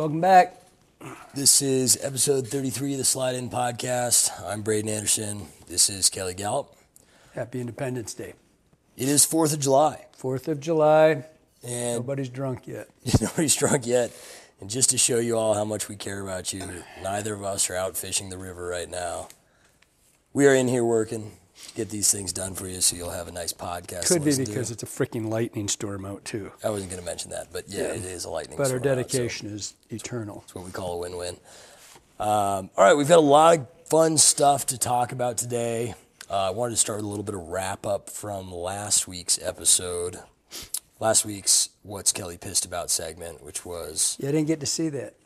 Welcome back. This is episode 33 of the Slide In Podcast. I'm Braden Anderson. This is Kelly Gallup. Happy Independence Day. It is 4th of July. 4th of July. And nobody's drunk yet. Nobody's drunk yet. And just to show you all how much we care about you, neither of us are out fishing the river right now. We are in here working, get these things done for you so you'll have a nice podcast. Could be because it's a freaking lightning storm out, too. I wasn't going to mention that, but yeah, it is a lightning storm. But our dedication is eternal. That's what we call a win-win. All right, we've got a lot of fun stuff to talk about today. I wanted to start with a little bit of wrap-up from last week's episode. Last week's What's Kelly Pissed About segment, which was... Yeah, I didn't get to see that.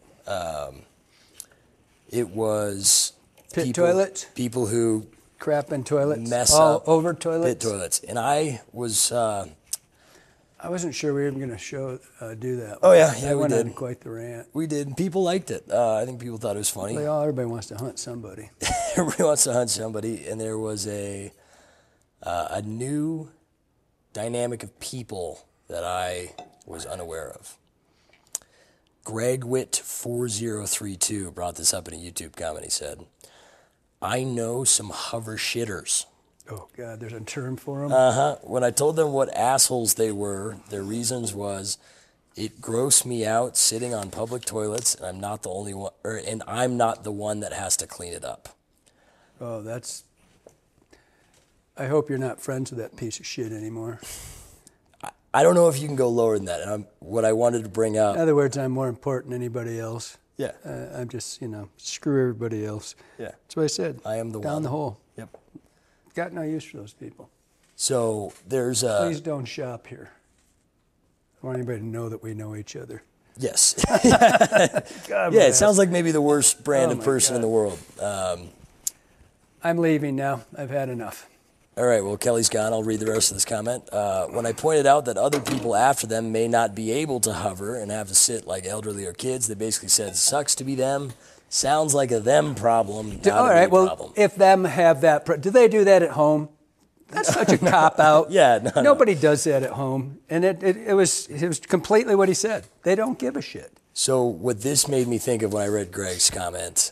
It was... Pit toilets? People who... Crap in toilets? Mess all up. Over toilets? Pit toilets. And I was... I wasn't sure we were even going to do that. Oh, yeah, I we went did. on quite the rant. We did. People liked it. I think people thought it was funny. Well, everybody wants to hunt somebody. Everybody wants to hunt somebody. And there was a new dynamic of people that I was unaware of. Greg Witt 4032 brought this up in a YouTube comment. He said, I know some hover shitters. Oh, God, there's a term for them? Uh-huh. When I told them what assholes they were, their reasons was, it grossed me out sitting on public toilets, and I'm not the only one, and I'm not the one that has to clean it up. Oh, that's... I hope you're not friends with that piece of shit anymore. I don't know if you can go lower than that. And what I wanted to bring up... In other words, I'm more important than anybody else. Yeah. I'm just, screw everybody else. Yeah. That's what I said. I am the one. Down the hole. Yep. Got no use for those people. So there's Please don't shop here. I want anybody to know that we know each other. Yes. God, yeah, it sounds like maybe the worst branded person God. in the world. I'm leaving now. I've had enough. All right, well, Kelly's gone. I'll read the rest of this comment. When I pointed out that other people after them may not be able to hover and have to sit like elderly or kids, they basically said, sucks to be them. Sounds like a them problem, not All a right, me well, problem. if them have that... do they do that at home? That's such a cop-out. Yeah, Nobody does that at home. And it was completely what he said. They don't give a shit. So what this made me think of when I read Greg's comment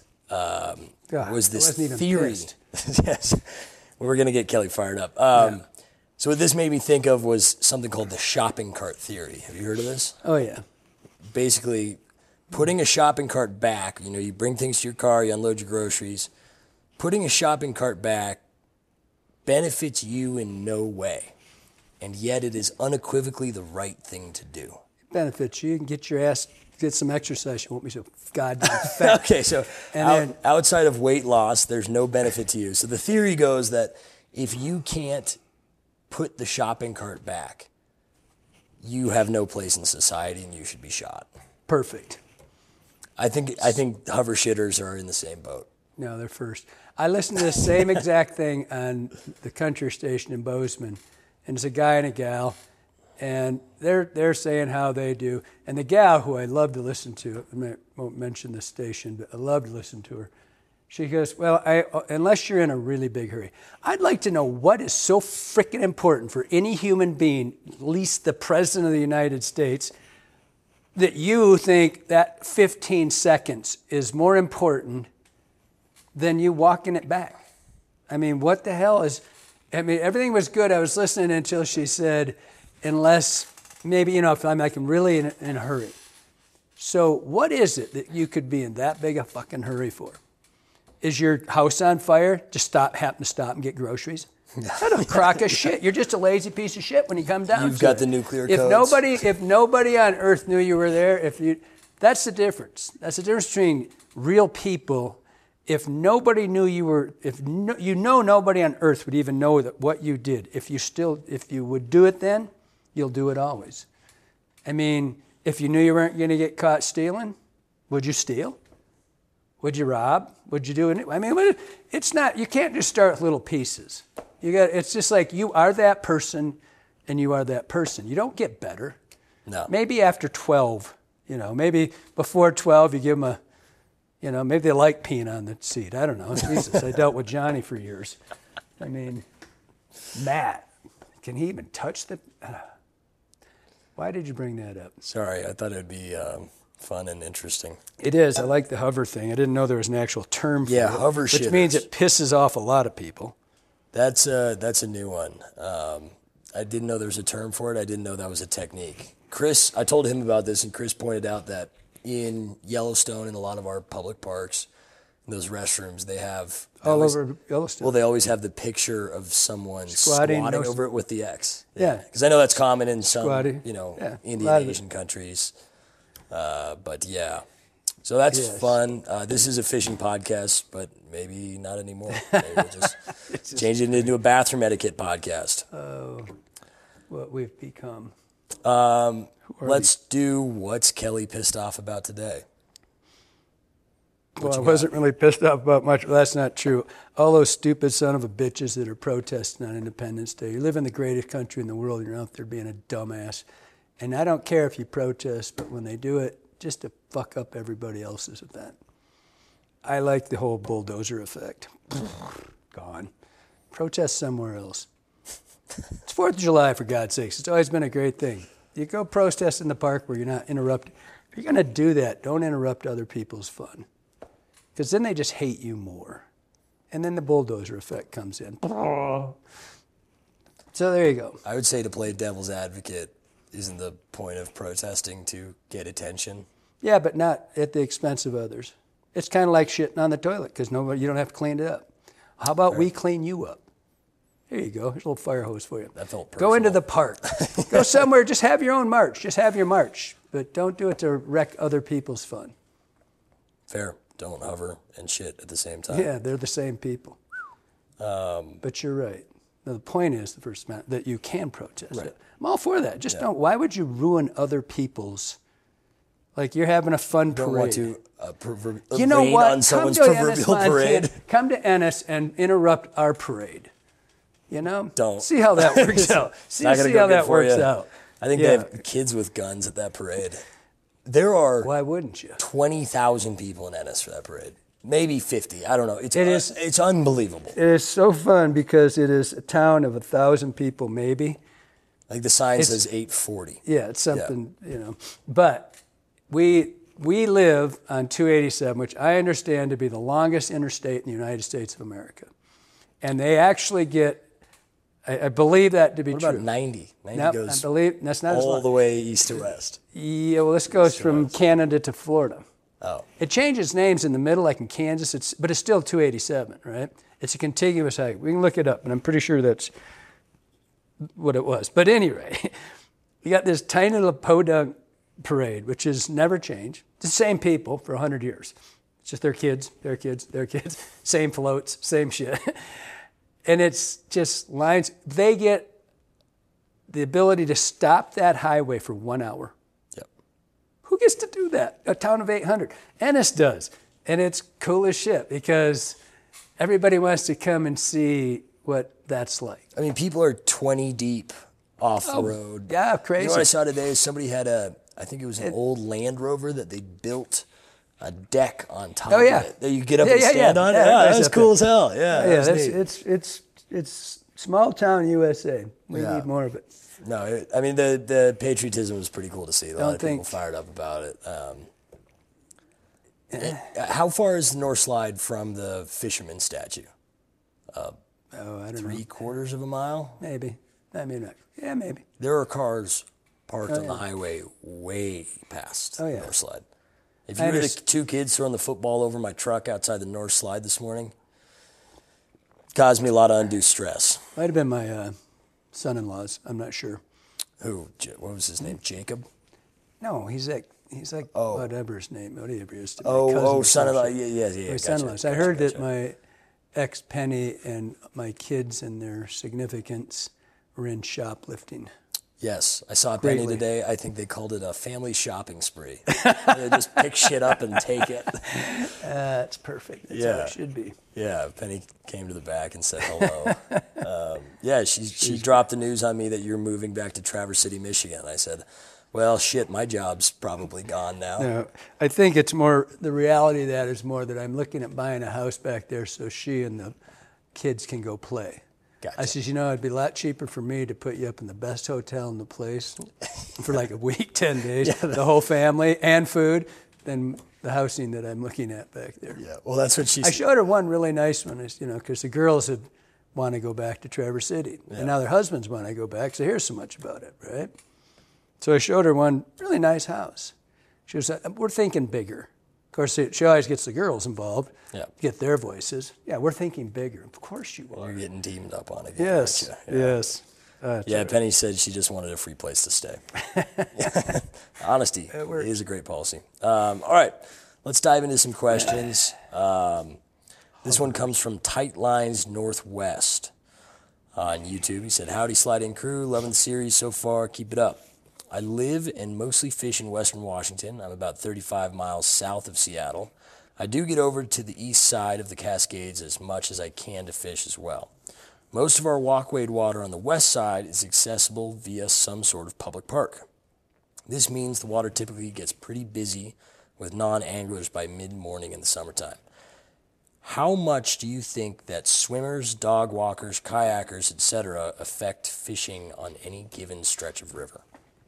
was this theory. Yes. We're going to get Kelly fired up. So what this made me think of was something called the shopping cart theory. Have you heard of this? Oh, yeah. Basically, putting a shopping cart back, you bring things to your car, you unload your groceries. Putting a shopping cart back benefits you in no way, and yet it is unequivocally the right thing to do. It benefits you. You can get some exercise. You won't be so goddamn fat. Okay, so outside of weight loss, there's no benefit to you. So the theory goes that if you can't put the shopping cart back, you have no place in society and you should be shot. Perfect. I think hover shitters are in the same boat. No, they're first. I listened to the same exact thing on the country station in Bozeman, and it's a guy and a gal, and they're saying how they do. And the gal, who I love to listen to, I won't mention the station, but I love to listen to her. She goes, well, unless you're in a really big hurry, I'd like to know what is so freaking important for any human being, at least the President of the United States, that you think that 15 seconds is more important than you walking it back. I mean, what the hell is... everything was good. I was listening until she said, unless maybe, if I'm like really in a hurry. So what is it that you could be in that big a fucking hurry for? Is your house on fire? Just happen to stop and get groceries? That's a crock of shit. You're just a lazy piece of shit when you come down to it. You've got the nuclear codes. If nobody on earth knew you were there, that's the difference. That's the difference between real people. If nobody knew you were, nobody on earth would even know what you did. If you would do it then, you'll do it always. I mean, if you knew you weren't going to get caught stealing, would you steal? Would you rob? Would you do it? I mean, it's not, you can't just start with little pieces. It's just like you are that person and you are that person. You don't get better. No. Maybe after 12, maybe before 12 you give them maybe they like peeing on the seat. I don't know. Jesus, I dealt with Johnny for years. I mean, Matt, can he even touch the... Why did you bring that up? Sorry, I thought it would be fun and interesting. It is. I like the hover thing. I didn't know there was an actual term for it. Hover which shitters. means it pisses off a lot of people. That's a new one. I didn't know there was a term for it. I didn't know that was a technique. Chris, I told him about this, and Chris pointed out that in Yellowstone and a lot of our public parks, in those restrooms, they have All over Yellowstone. Well, they always have the picture of someone Squatting, squatting no- over it with the X. Yeah. Because I know that's common in some, Squatting. Indian a lot of it. Asian countries. But yeah. So that's Yes. fun. This is a fishing podcast, but maybe not anymore. Maybe we'll just change it into a bathroom etiquette podcast. What we've become. Let's do what's Kelly pissed off about today. Well, I wasn't really pissed off about much. Well, that's not true. All those stupid son of a bitches that are protesting on Independence Day. You live in the greatest country in the world, and you're out there being a dumbass. And I don't care if you protest, but when they do it, just to fuck up everybody else's event. I like the whole bulldozer effect. Gone. Protest somewhere else. It's 4th of July, for God's sakes. It's always been a great thing. You go protest in the park where you're not interrupted. If you're going to do that, don't interrupt other people's fun. Because then they just hate you more. And then the bulldozer effect comes in. So there you go. I would say to play devil's advocate, isn't the point of protesting to get attention? Yeah, but not at the expense of others. It's kind of like shitting on the toilet because you don't have to clean it up. How about we clean you up? Here you go. Here's a little fire hose for you. That felt Go into personal. the park. Go somewhere. Just have your own march. Just have your march. But don't do it to wreck other people's fun. Fair. Don't hover and shit at the same time. Yeah, they're the same people. But you're right. Now, the point is, the first matter, that you can protest. Right. I'm all for that. Just don't. Why would you ruin other people's? Like you're having a fun Don't parade. want to You know rain what? on someone's Come to Ennis, proverbial parade. Montana. Come to Ennis and interrupt our parade. You know? Don't. See how that works out. See Not gonna go how good that for works you. out. I think they have kids with guns at that parade. There are Why wouldn't you? 20,000 people in Ennis for that parade. Maybe 50. I don't know. It's unbelievable. It is so fun because it is a town of 1,000 people, maybe. Like the sign says 840. Yeah, it's something, you know. But we live on 287, which I understand to be the longest interstate in the United States of America. And they actually get, I believe that to be What true. about 90? 90 No, I goes believe that's not as all long. the way east to west. Yeah, well, this goes from Canada to Florida. Oh. It changes names in the middle, like in Kansas, but it's still 287, right? It's a contiguous highway. We can look it up, and I'm pretty sure that's what it was. But anyway, you got this tiny little podunk parade, which has never changed. It's the same people for 100 years. It's just their kids, same floats, same shit. And it's just lines. They get the ability to stop that highway for 1 hour. Yep. Who gets to do that? A town of 800. Ennis does. And it's cool as shit because everybody wants to come and see what that's like. I mean, people are 20 deep off the road. Yeah, crazy. You know what I saw today? Somebody had I think it was an old Land Rover that they built a deck on top of it that you get up and stand on. Yeah, that's cool as hell. Yeah, Yeah, that's neat. it's small town USA. We need more of it. No, I mean, the patriotism was pretty cool to see. A lot of people think- fired up about it. How far is the North Slide from the fisherman statue? I don't know. 3/4 of a mile? Maybe. I mean, yeah, maybe. There are cars parked on the highway way past Oh, yeah. North Slide. If I you were the understand. 2 kids throwing the football over my truck outside the North Slide this morning, caused me a lot of undue stress. Might have been my son-in-law's. I'm not sure. Who? What was his name? Jacob? No, he's like whatever his name, whatever he is to me. Oh, cousin or son-in-law. something. Yeah. My Gotcha, son-in-law. So I gotcha, heard that gotcha. my ex Penny and my kids and their significance were in shoplifting. Yes, I saw Penny Greatly. today. I think they called it a family shopping spree. They just pick shit up and take it. That's perfect. That's how Yeah. it should be. Yeah, Penny came to the back and said hello. Yeah, she dropped the news on me that you're moving back to Traverse City, Michigan. I said, well, shit, my job's probably gone now. No, I think it's more, the reality of that is more that I'm looking at buying a house back there so she and the kids can go play. Gotcha. I says, it'd be a lot cheaper for me to put you up in the best hotel in the place for like a week, 10 days, the whole family and food, than the housing that I'm looking at back there. Yeah, well, that's what she I showed her one really nice one, because the girls had want to go back to Traverse City. Yeah. And now their husbands want to go back, so here's so much about it, right? So I showed her one really nice house. She was, we're thinking bigger. Of course, she always gets the girls involved, get their voices. Yeah, we're thinking bigger. Of course you are. You're getting teamed up on it. Yes, yes. Right. Penny said she just wanted a free place to stay. Honesty is a great policy. All right, let's dive into some questions. This one comes from Tight Lines Northwest on YouTube. He said, "Howdy, Slide In crew. Loving the series so far. Keep it up. I live and mostly fish in Western Washington. I'm about 35 miles south of Seattle. I do get over to the east side of the Cascades as much as I can to fish as well. Most of our walkway water on the west side is accessible via some sort of public park. This means the water typically gets pretty busy with non-anglers by mid-morning in the summertime. How much do you think that swimmers, dog walkers, kayakers, etc. affect fishing on any given stretch of river?"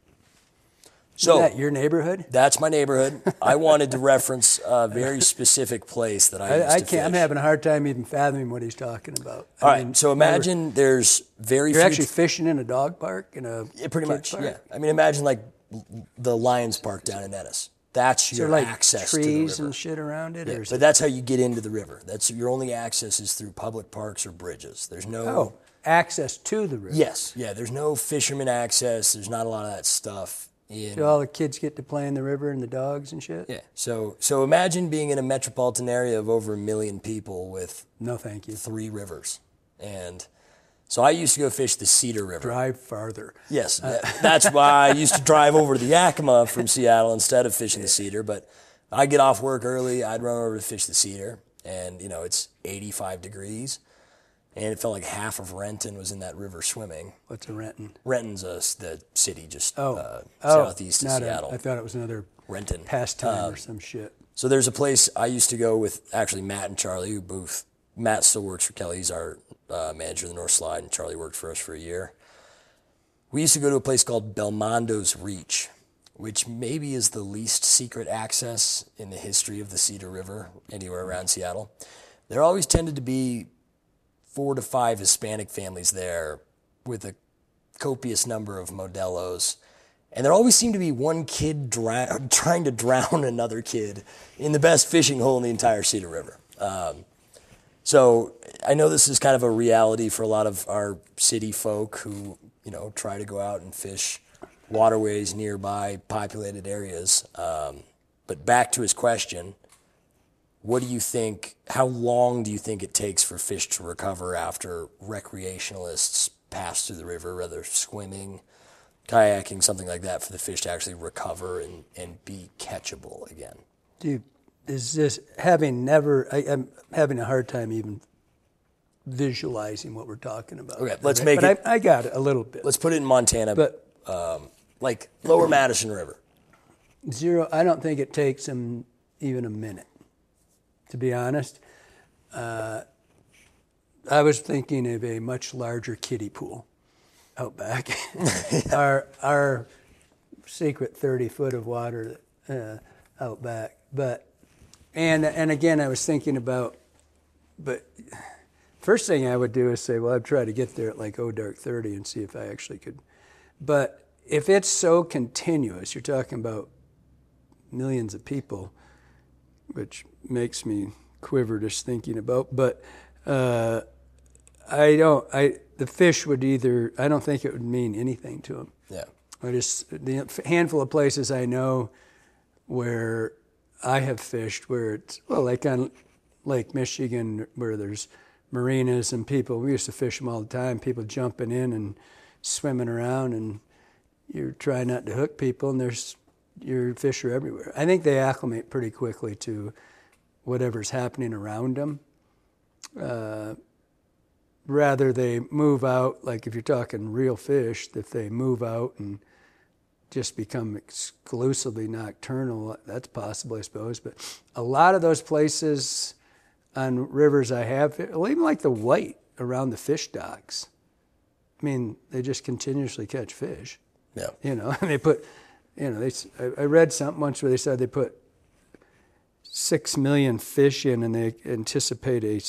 So, is that your neighborhood? That's my neighborhood. I wanted to reference a very specific place that I used to fish. I'm having a hard time even fathoming what he's talking about. All right, so imagine there's very few... You're actually fishing in a dog park? Pretty much, park? Yeah. I mean, imagine like the Lions Park down in Ennis. That's your access to the river. Trees and shit around it? Yeah, but that's how you get into the river. That's your only access is through public parks or bridges. There's no... access to the river. Yes. Yeah, there's no fisherman access. There's not a lot of that stuff. So all the kids get to play in the river and the dogs and shit? Yeah. So imagine being in a metropolitan area of over 1 million people with... No, thank you. 3 rivers. And so I used to go fish the Cedar River. Drive farther. Yes. That's why I used to drive over to the Yakima from Seattle instead of fishing the Cedar. But I get off work early. I'd run over to fish the Cedar. And, it's 85 degrees. And it felt like half of Renton was in that river swimming. What's a Renton? Renton's the city just southeast of Seattle. I thought it was another Renton pastime or some shit. So there's a place I used to go with actually Matt and Charlie, who both... Matt still works for Kelly. He's our manager of the North Slide, and Charlie worked for us for a year. We used to go to a place called Belmondo's Reach, which maybe is the least secret access in the history of the Cedar River anywhere around Seattle. There always tended to be 4 to 5 Hispanic families there with a copious number of Modelos. And there always seemed to be one kid trying to drown another kid in the best fishing hole in the entire Cedar River. So I know this is kind of a reality for a lot of our city folk who, try to go out and fish waterways nearby populated areas. But back to his question, what do you think, how long do you think it takes for fish to recover after recreationalists pass through the river, whether swimming, kayaking, something like that, for the fish to actually recover and be catchable again? Dude, is this I'm having a hard time even visualizing what we're talking about. Okay, let's make it. I got it a little bit. Let's put it in Montana, but like Lower Madison River. I don't think it takes them even a minute, to be honest. I was thinking of a much larger kiddie pool out back. our secret 30-foot of water out back. And again, I was thinking about, but first thing I would do is say, well, I'd try to get there at like dark 30 and see if I actually could. But if it's so continuous, you're talking about millions of people, which makes me quiver just thinking about. But the fish would I don't think it would mean anything to them. Yeah. The handful of places I know where I have fished where it's, like on Lake Michigan where there's marinas and people, we used to fish them all the time, people jumping in and swimming around, and you're trying not to hook people, and your fish are everywhere. I think they acclimate pretty quickly to whatever's happening around them. Rather they move out, like if you're talking real fish, if they move out and just become exclusively nocturnal, that's possible, I suppose. But a lot of those places on rivers I have, even like the White, around the fish docks. I mean, they just continuously catch fish. Yeah. And they put, I read something once where they said they put 6 million fish in, and they anticipate a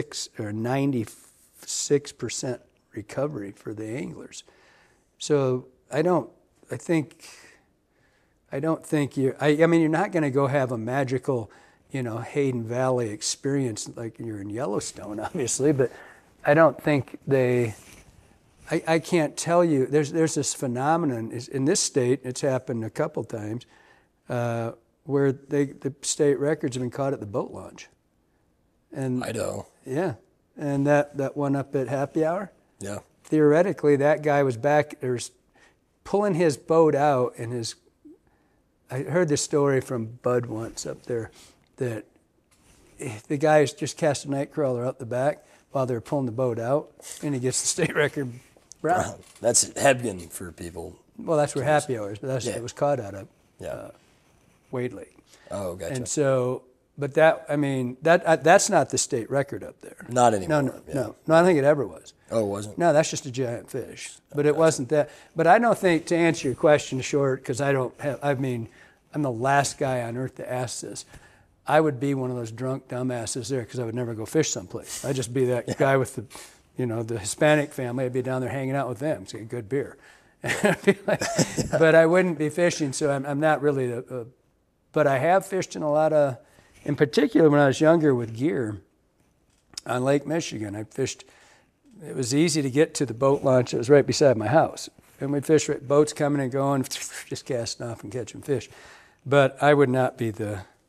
96% recovery for the anglers. So I don't think you're not going to go have a magical, Hayden Valley experience like you're in Yellowstone, obviously, but I don't think I can't tell you. There's this phenomenon in this state. It's happened a couple times where the state records have been caught at the boat launch. And Idaho. Yeah, and that one up at Happy Hour. Yeah. Theoretically, that guy was back there pulling his boat out, and I heard this story from Bud once up there that the guys just cast a night crawler out the back while they're pulling the boat out, and he gets the state record brown. That's Hebgen for people. Well, that's where Happy Hour is, but it was caught out of Wade Lake. Oh, gotcha. And so, but that's not the state record up there. Not anymore. No, I don't think it ever was. Oh, it wasn't? No, that's just a giant fish. But it wasn't that. But I don't think, to answer your question short, because I'm the last guy on earth to ask this. I would be one of those drunk dumbasses there because I would never go fish someplace. I'd just be that guy with the Hispanic family. I'd be down there hanging out with them, to get good beer. But I wouldn't be fishing, so I'm not really but I have fished in particular when I was younger with gear on Lake Michigan. I fished, it was easy to get to the boat launch. It was right beside my house. And we'd fish, boats coming and going, just casting off and catching fish. But I would not be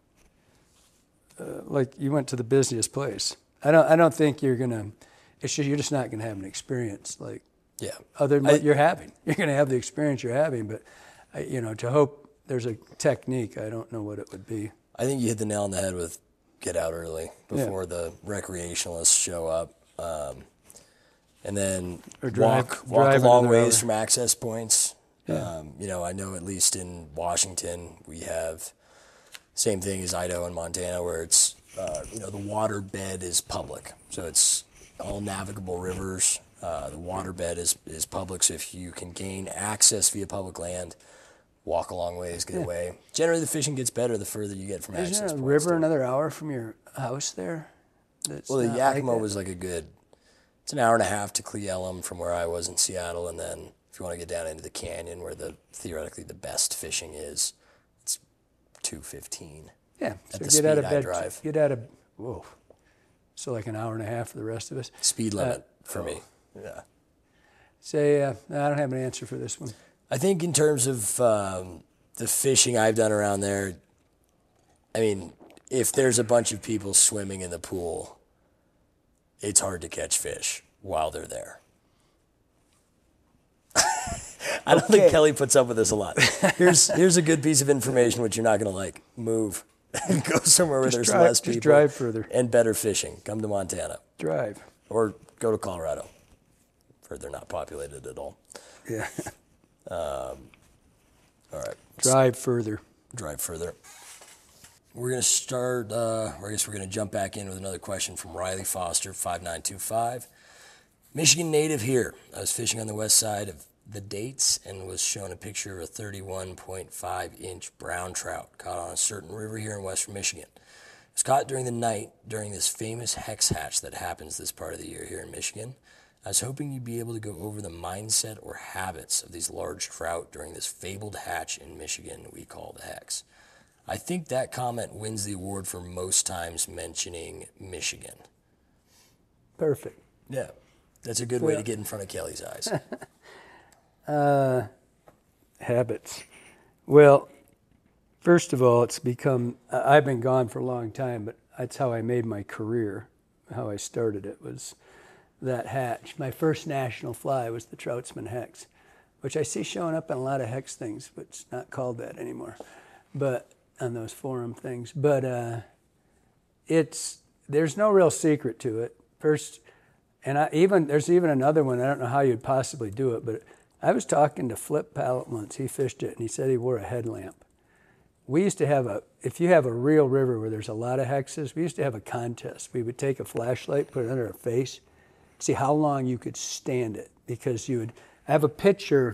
like you went to the busiest place. I don't think you're gonna. You're just not gonna have an experience like other than what you're having. You're gonna have the experience you're having, but to hope there's a technique. I don't know what it would be. I think you hit the nail on the head with get out early before the recreationalists show up, and then walk a long ways from access points. Yeah. I know at least in Washington we have same thing as Idaho and Montana, where it's the water bed is public, so it's all navigable rivers. The water bed is public, so if you can gain access via public land, walk a long ways, get away. Generally, the fishing gets better the further you get from access points. Isn't a river another hour from your house there? Well, the Yakima was like it's an hour and a half to Cle Elum from where I was in Seattle, and then if you want to get down into the canyon where theoretically the best fishing is, it's 2:15. Yeah, so get out of bed. Get out of so like an hour and a half for the rest of us. Speed limit for me. Yeah. I don't have an answer for this one. I think in terms of the fishing I've done around there, I mean, if there's a bunch of people swimming in the pool, it's hard to catch fish while they're there. I don't think Kelly puts up with this a lot. Here's a good piece of information which you're not going to like. Move. Go somewhere where there's less people. Just drive further. And better fishing. Come to Montana. Drive. Or go to Colorado. Where they're not populated at all. Yeah. All right. Drive further. We're going to start, I guess we're going to jump back in with another question from Riley Foster, 5925. Michigan native here. I was fishing on the west side of the Dates and was shown a picture of a 31.5-inch brown trout caught on a certain river here in western Michigan. It was caught during the night during this famous hex hatch that happens this part of the year here in Michigan. I was hoping you'd be able to go over the mindset or habits of these large trout during this fabled hatch in Michigan we call the hex. I think that comment wins the award for most times mentioning Michigan. Perfect. Yeah, that's a good way to get in front of Kelly's eyes. Habits. Well, first of all, I've been gone for a long time, but that's how I made my career. How I started it was that hatch. My first national fly was the Troutsman Hex, which I see showing up in a lot of hex things, but it's not called that anymore. But on those forum things. But there's no real secret to it. First, and there's even another one. I don't know how you'd possibly do it, but I was talking to Flip Pallet once. He fished it, and he said he wore a headlamp. We used to have if you have a real river where there's a lot of hexes, we used to have a contest. We would take a flashlight, put it under our face, see how long you could stand it, because I have a picture,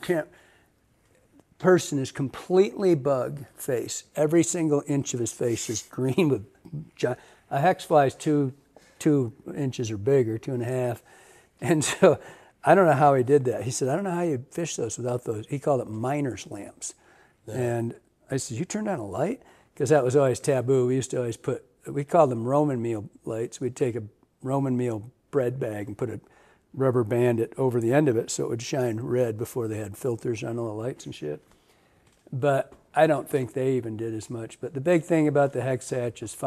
person is completely bug face. Every single inch of his face is green with a hex fly is 2 inches or bigger, 2.5. And so I don't know how he did that. He said, I don't know how you fish those without those. He called it miner's lamps. Yeah. And I said, you turned on a light? Because that was always taboo. We used to always we called them Roman meal lights. We'd take a Roman meal bread bag and put a rubber band over the end of it so it would shine red before they had filters on all the lights and shit. But I don't think they even did as much. But the big thing about the hex hatch is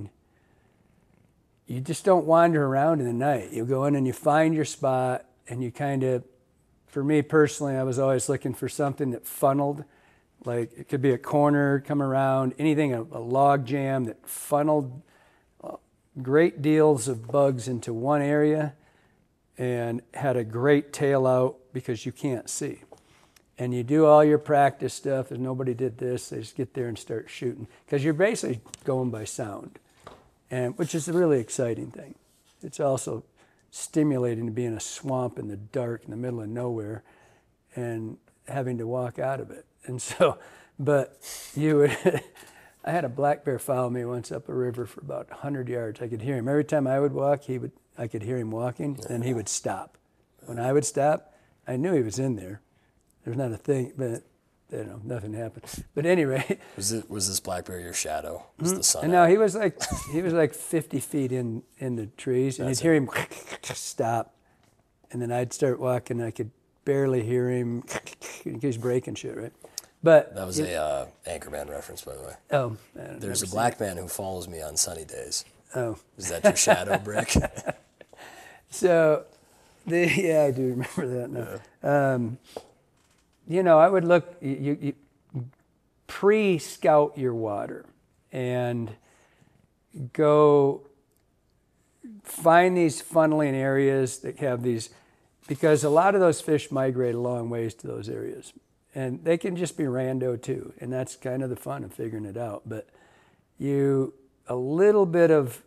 you just don't wander around in the night. You go in and you find your spot, and you kind of, for me personally, I was always looking for something that funneled. Like it could be a corner, come around, anything, a log jam that funneled great deals of bugs into one area and had a great tail out because you can't see. And you do all your practice stuff. If nobody did this, they just get there and start shooting. Because you're basically going by sound, and which is a really exciting thing. It's also stimulating to be in a swamp in the dark in the middle of nowhere and having to walk out of it. And so, but I had a black bear follow me once up a river for about 100 yards. I could hear him. Every time I would walk, I could hear him walking, and he would stop. When I would stop, I knew he was in there. There's not a thing, but nothing happened. But anyway, was this black bear your shadow? Was the sun? And no, he was like 50 feet in the trees, and you'd hear him stop, and then I'd start walking. I could barely hear him. He's breaking shit, right? But that was a Anchorman reference, by the way. Oh, there's a black man who follows me on sunny days. Oh, is that your shadow, Brick? So, I do remember that now. Yeah. I would look. You pre-scout your water and go find these funneling areas that have these, because a lot of those fish migrate a long ways to those areas. And they can just be rando too, and that's kind of the fun of figuring it out. But a little bit of,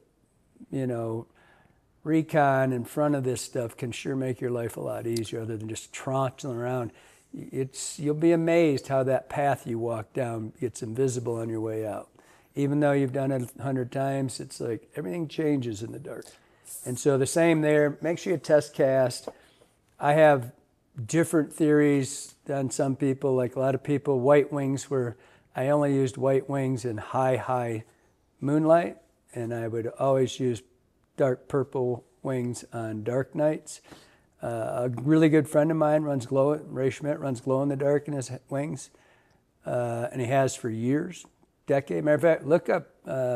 recon in front of this stuff can sure make your life a lot easier, other than just tromping around. You'll be amazed how that path you walk down gets invisible on your way out. Even though you've done it 100 times, it's like everything changes in the dark. And so the same there. Make sure you test cast. I have different theories on some people. Like a lot of people, white wings I only used white wings in high moonlight, and I would always use dark purple wings on dark nights. A really good friend of mine Ray Schmidt runs glow in the dark in his wings, and he has for years, decade. Matter of fact, look up.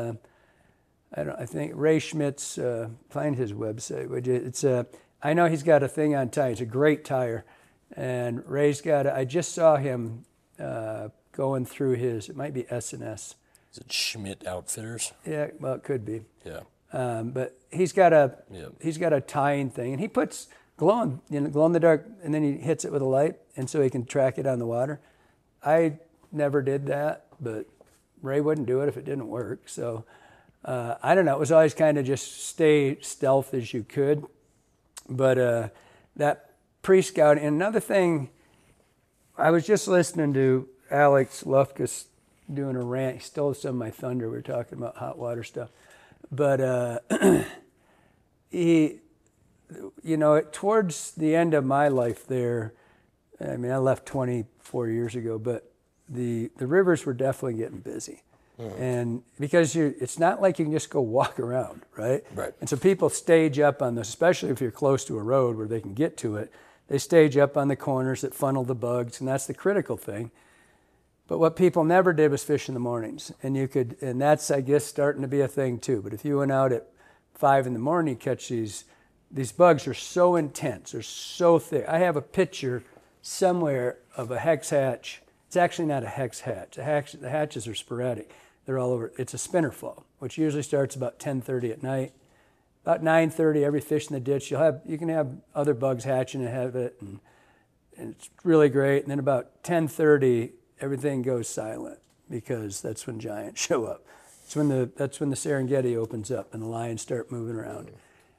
I think Ray Schmidt's. Find his website. It's I know he's got a thing on tire. It's a great tire, and Ray's got. I just saw him going through his. It might be S&S. Is it Schmidt Outfitters? Yeah, well, it could be. Yeah. But he's got a tying thing, and he puts glow in the dark, and then he hits it with a light, and so he can track it on the water. I never did that, but Ray wouldn't do it if it didn't work. So I don't know. It was always kind of just stay stealth as you could. But that pre-scouting, and another thing, I was just listening to Alex Lufkus doing a rant. He stole some of my thunder. We were talking about hot water stuff. But he, towards the end of my life there, I left 24 years ago, but the rivers were definitely getting busy. Mm-hmm. And because it's not like you can just go walk around, right? Right. And so people stage up on this, especially if you're close to a road where they can get to it. They stage up on the corners that funnel the bugs, and that's the critical thing. But what people never did was fish in the mornings. And that's, I guess, starting to be a thing too. But if you went out at 5 a.m, you catch these bugs are so intense, they're so thick. I have a picture somewhere of a hex hatch. It's actually not a hex hatch. The hatches are sporadic. They're all over. It's a spinnerflow, which usually starts about 10:30 at night. About 9:30, every fish in the ditch, you can have other bugs hatching ahead of it, and it's really great. And then about 10:30, everything goes silent, because that's when giants show up. That's when the Serengeti opens up and the lions start moving around.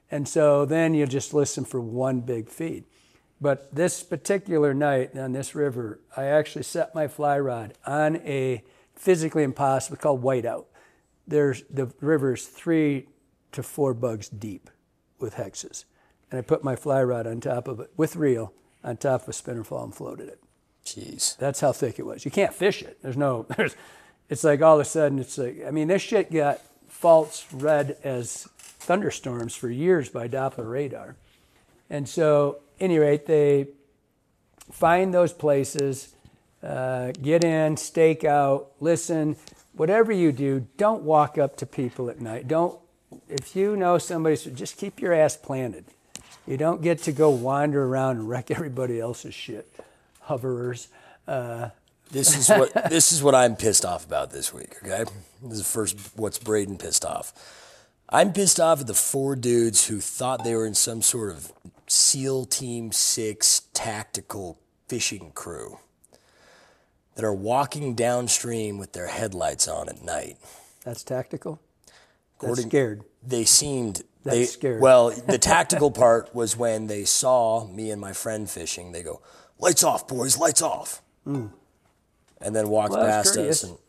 And so then you just listen for one big feed. But this particular night on this river, I actually set my fly rod on a physically impossible, called whiteout. The river is 3 to 4 bugs deep with hexes. And I put my fly rod on top of it with reel on top of a spinner fall and floated it. Jeez. That's how thick it was. You can't fish it. It's like all of a sudden, this shit got faults read as thunderstorms for years by Doppler radar. And so, at any rate, they find those places, get in, stake out, listen. Whatever you do, don't walk up to people at night. If you know somebody, so just keep your ass planted. You don't get to go wander around and wreck everybody else's shit. Hoverers. This is what I'm pissed off about this week, okay? This is first what's Braden pissed off. I'm pissed off at the 4 dudes who thought they were in some sort of SEAL Team 6 tactical fishing crew that are walking downstream with their headlights on at night. That's tactical? That's scared. They seemed... That's scared. Well, the tactical part was when they saw me and my friend fishing, they go, "Lights off, boys, lights off." And then walked past us. And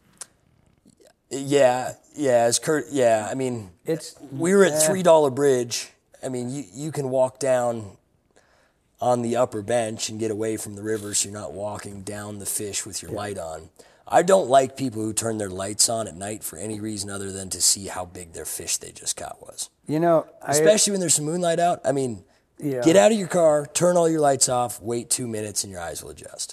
I mean, we were at $3 Bridge. I mean, you can walk down on the upper bench and get away from the river so you're not walking down the fish with your light on. I don't like people who turn their lights on at night for any reason other than to see how big their fish they just caught was. Especially when there's some moonlight out. I mean, get out of your car, turn all your lights off, wait 2 minutes, and your eyes will adjust.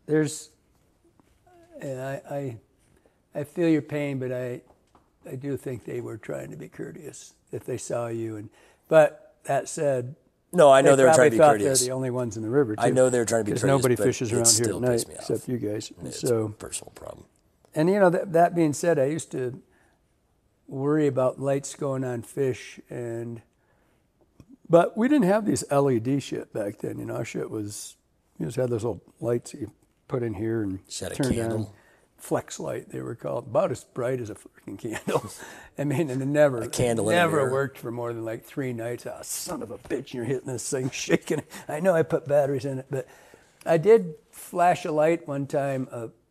I feel your pain, but I do think they were trying to be courteous if they saw you. But that said, no, I know they were trying to be courteous. They're the only ones in the river, too. I know they were trying to be courteous, because nobody fishes around here at night except you guys. It's a personal problem. And that being said, I used to worry about lights going on fish, but we didn't have these LED shit back then. Our shit was, you just had those little lights that you put in here and turn on. Flex light, they were called, about as bright as a freaking candle. And it never worked for more than like 3 nights. Oh, son of a bitch, you're hitting this thing, shaking it. I know I put batteries in it, but I did flash a light one time.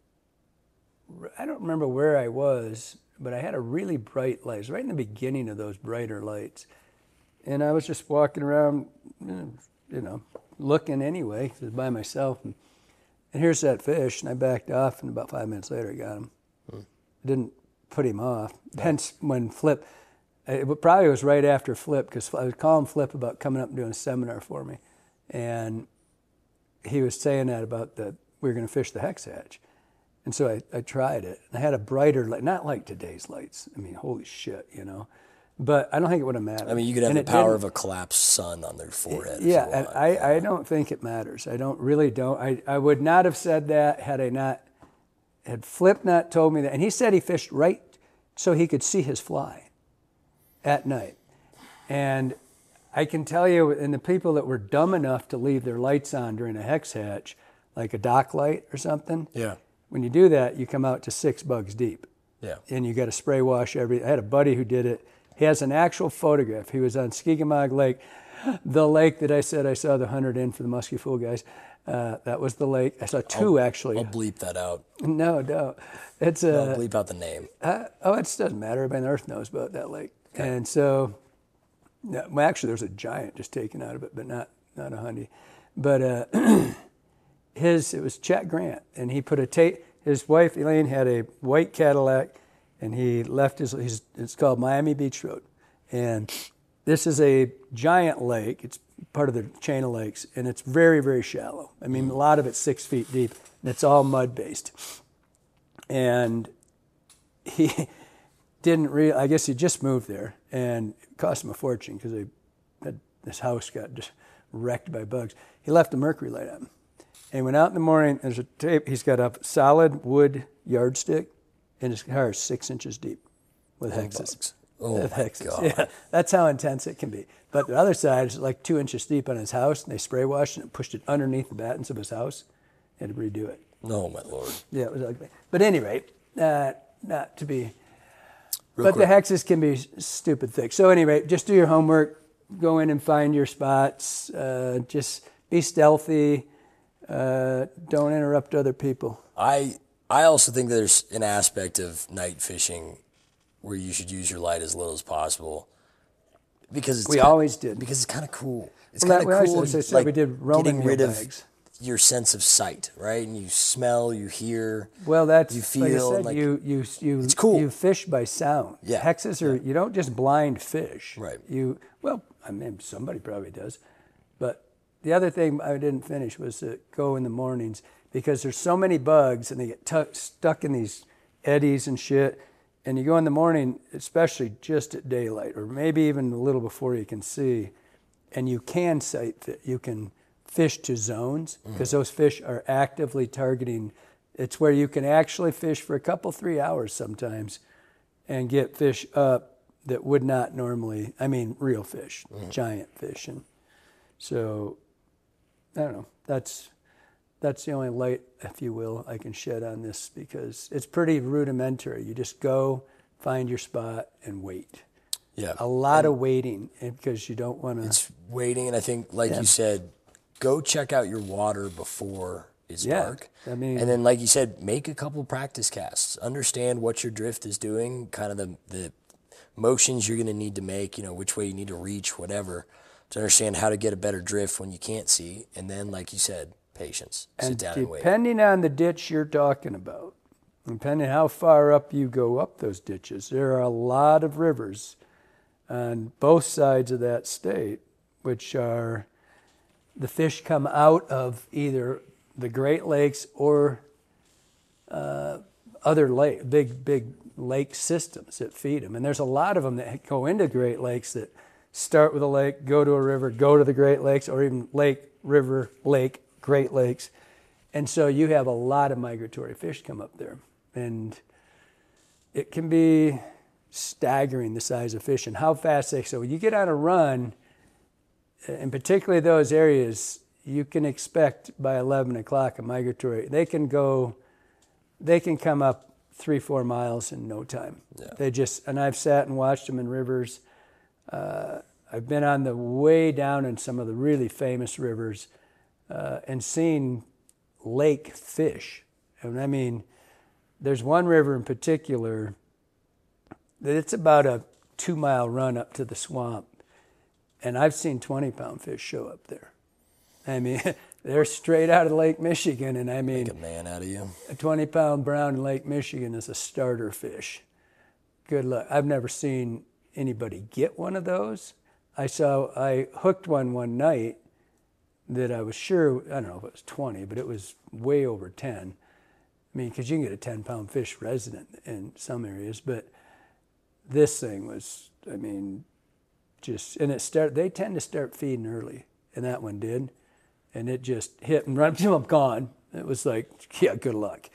I don't remember where I was, but I had a really bright light. It was right in the beginning of those brighter lights. And I was just walking around, looking anyway, 'cause I was by myself. And here's that fish, and I backed off, and about 5 minutes later I got him. Didn't put him off. Hence, when Flip, it probably was right after Flip, because I was calling Flip about coming up and doing a seminar for me. And he was saying that about we were going to fish the hex hatch. And so I tried it. And I had a brighter light, not like today's lights. Holy shit, But I don't think it would have mattered. You could have the power of a collapsed sun on their forehead. Yeah, and I don't think it matters. I would not have said that had Flip not told me that. And he said he fished right so he could see his fly at night. And I can tell you, and the people that were dumb enough to leave their lights on during a hex hatch, like a dock light or something, when you do that, you come out to 6 bugs deep. Yeah. And you got to spray wash I had a buddy who did it. He has an actual photograph. He was on Skigimog Lake, the lake that I said I saw the 100 in for the Muskie Fool guys. That was the lake. I saw 2, actually. I'll bleep that out. No. I'll bleep out the name. It doesn't matter. Everybody on Earth knows about that lake. Okay. And so, actually, there's a giant just taken out of it, but not a hundy. But it was Chet Grant, and he put his wife, Elaine, had a white Cadillac, and he left it's called Miami Beach Road. And this is a giant lake. It's part of the chain of lakes, and it's very, very shallow. A lot of it's 6 feet deep, and it's all mud-based. And he didn't I guess he just moved there, and it cost him a fortune because this house got just wrecked by bugs. He left a mercury light on. And went out in the morning, there's a tape, he's got a solid wood yardstick, and his car is 6 inches deep with hexes. Bugs. Oh, my God. Yeah, that's how intense it can be. But the other side is like 2 inches deep on his house, and they spray washed it and pushed it underneath the battens of his house. He had to redo it. Oh, my Lord. Yeah, it was ugly. But at any rate, not to be... Real quick. The hexes can be stupid thick. So anyway, just do your homework. go in and find your spots. Just be stealthy. Don't interrupt other people. I also think there's an aspect of night fishing where you should use your light as little as possible, because We always did. because it's kind of cool. It's Well, kind of cool. as I said, we did Roman getting rid meal of bags. your sense of sight, right? And you smell, you hear. Well, that's you like I feel said, like you it's cool. You fish by sound. Yeah. Hexes are you don't just blind fish. Right. I mean somebody probably does, but the other thing I didn't finish was to go in the mornings because there's so many bugs and they get stuck in these eddies and shit. And you go in the morning, especially just at daylight, or maybe even a little before you can see, and you can you can fish to zones because those fish are actively targeting. It's where you can actually fish for a couple, 3 hours sometimes and get fish up that would not normally, real fish, giant fish. And so, I don't know, that's the only light, if you will, I can shed on this because it's pretty rudimentary. You just go, find your spot, and wait. Yeah. A lot of waiting because you don't want to. It's waiting, and I think, like you said, go check out your water before it's dark. and then, like you said, make a couple practice casts. Understand what your drift is doing, kind of the motions you're going to need to make, which way you need to reach, whatever, to understand how to get a better drift when you can't see. And then, like you said, patience. Sit down and wait. Depending on the ditch you're talking about, depending how far up you go up those ditches, there are a lot of rivers on both sides of that state, which are the fish come out of either the Great Lakes or other big lake systems that feed them. And there's a lot of them that go into Great Lakes that start with a lake, go to a river, go to the Great Lakes, or even lake, river, lake, Great Lakes. And so you have a lot of migratory fish come up there. And it can be staggering, the size of fish and how fast so you get on a run, and particularly those areas, you can expect by 11 o'clock a migratory. They can come up 3-4 miles in no time. Yeah. And I've sat and watched them in rivers. I've been on the way down in some of the really famous rivers and seen lake fish. And there's one river in particular that it's about a 2-mile run up to the swamp. And I've seen 20-pound fish show up there. They're straight out of Lake Michigan. And Make a man out of you. A 20-pound brown in Lake Michigan is a starter fish. Good luck. I've never seen anybody get one of those. I hooked one night that I was sure, I don't know if it was 20, but it was way over 10. Because you can get a 10-pound fish resident in some areas. But this thing was, and they tend to start feeding early, and that one did, and it just hit and run. I'm gone. It was like, yeah, good luck.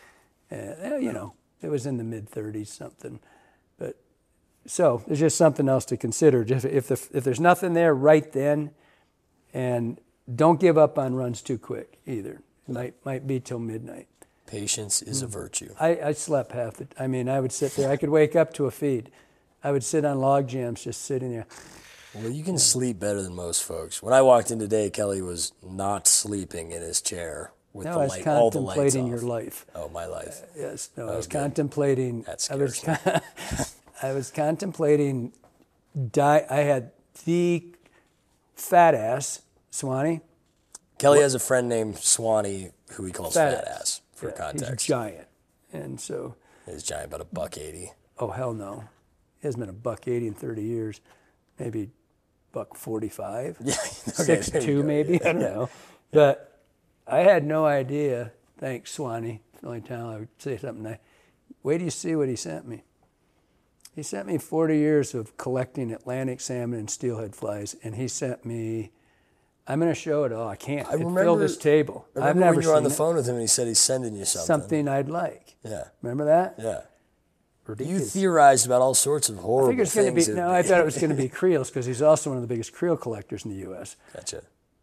It was in the mid-30s something, but so there's just something else to consider. Just if there's nothing there right then, and don't give up on runs too quick either. It might be till midnight. Patience is a virtue. I slept half the. I would sit there. I could wake up to a feed. I would sit on log jams, just sitting there. Well, you can sleep better than most folks. When I walked in today, Kelly was not sleeping in his chair with all the lights off. I was contemplating your life. Oh, my life. Yes. No, I was contemplating. That scares me. I was contemplating. I had the fat ass Swanee. Kelly has a friend named Swanee who he calls fat ass for context. He's giant, and so he's giant, about $180. Oh hell no, he hasn't been $180 in 30 years, maybe $145. Yeah, 6'2" maybe. I don't know, but I had no idea. Thanks, Swanee. The only time I would say something. Wait till you see what he sent me. He sent me 40 years of collecting Atlantic salmon and steelhead flies, and he sent me. I'm going to show it all. I can't. Fill this table. I've never when you were on the phone with him and he said he's sending you something. Something I'd like. Yeah. Remember that? Yeah. Ridiculous. You theorized about all sorts of horrible things. I thought it was going to be creels because he's also one of the biggest creel collectors in the U.S. Gotcha.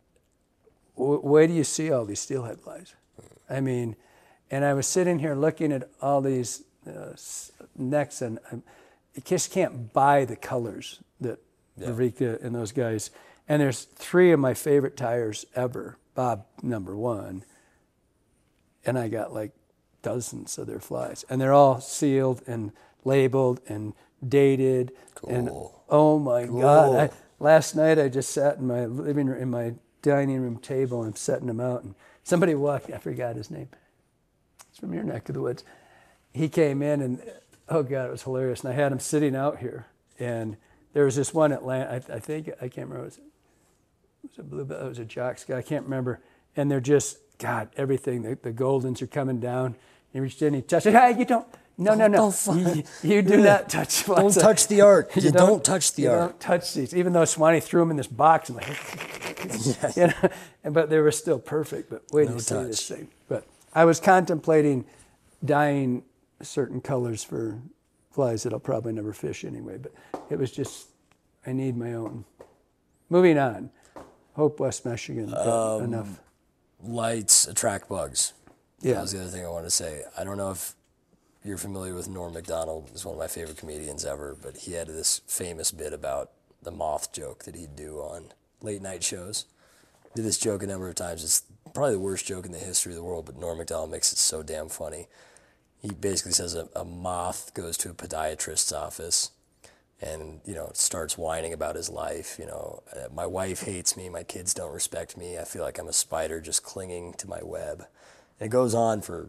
Where do you see all these steelhead flies? And I was sitting here looking at all these necks, and you just can't buy the colors that Vervika and those guys. And there's 3 of my favorite tires ever. Bob, number 1. And I got like dozens of their flies. And they're all sealed and labeled and dated. Cool. And oh my God. Last night I just sat in my living room, in my dining room table, and I'm setting them out. And somebody walked, I forgot his name. It's from your neck of the woods. He came in and, oh God, it was hilarious. And I had him sitting out here. And there was this one I think, I can't remember. It was a blue belt, it was a Jocks guy, I can't remember. And they're just, God, everything. The Goldens are coming down. He reached in, he touched it. Hey, you don't. No. You do not touch. Don't touch the art. You don't touch the art. Don't touch these. Even though Swanee threw them in this box and like, you know, but they were still perfect. But wait to see this thing. But I was contemplating dyeing certain colors for flies that I'll probably never fish anyway. But it was just, I need my own. Moving on. Hope West Michigan got enough. Lights attract bugs. Yeah. That was the other thing I wanted to say. I don't know if you're familiar with Norm Macdonald. He's one of my favorite comedians ever, but he had this famous bit about the moth joke that he'd do on late night shows. Did this joke a number of times. It's probably the worst joke in the history of the world, but Norm Macdonald makes it so damn funny. He basically says a moth goes to a podiatrist's office and, you know, starts whining about his life. You know, my wife hates me, my kids don't respect me, I feel like I'm a spider just clinging to my web. And it goes on for,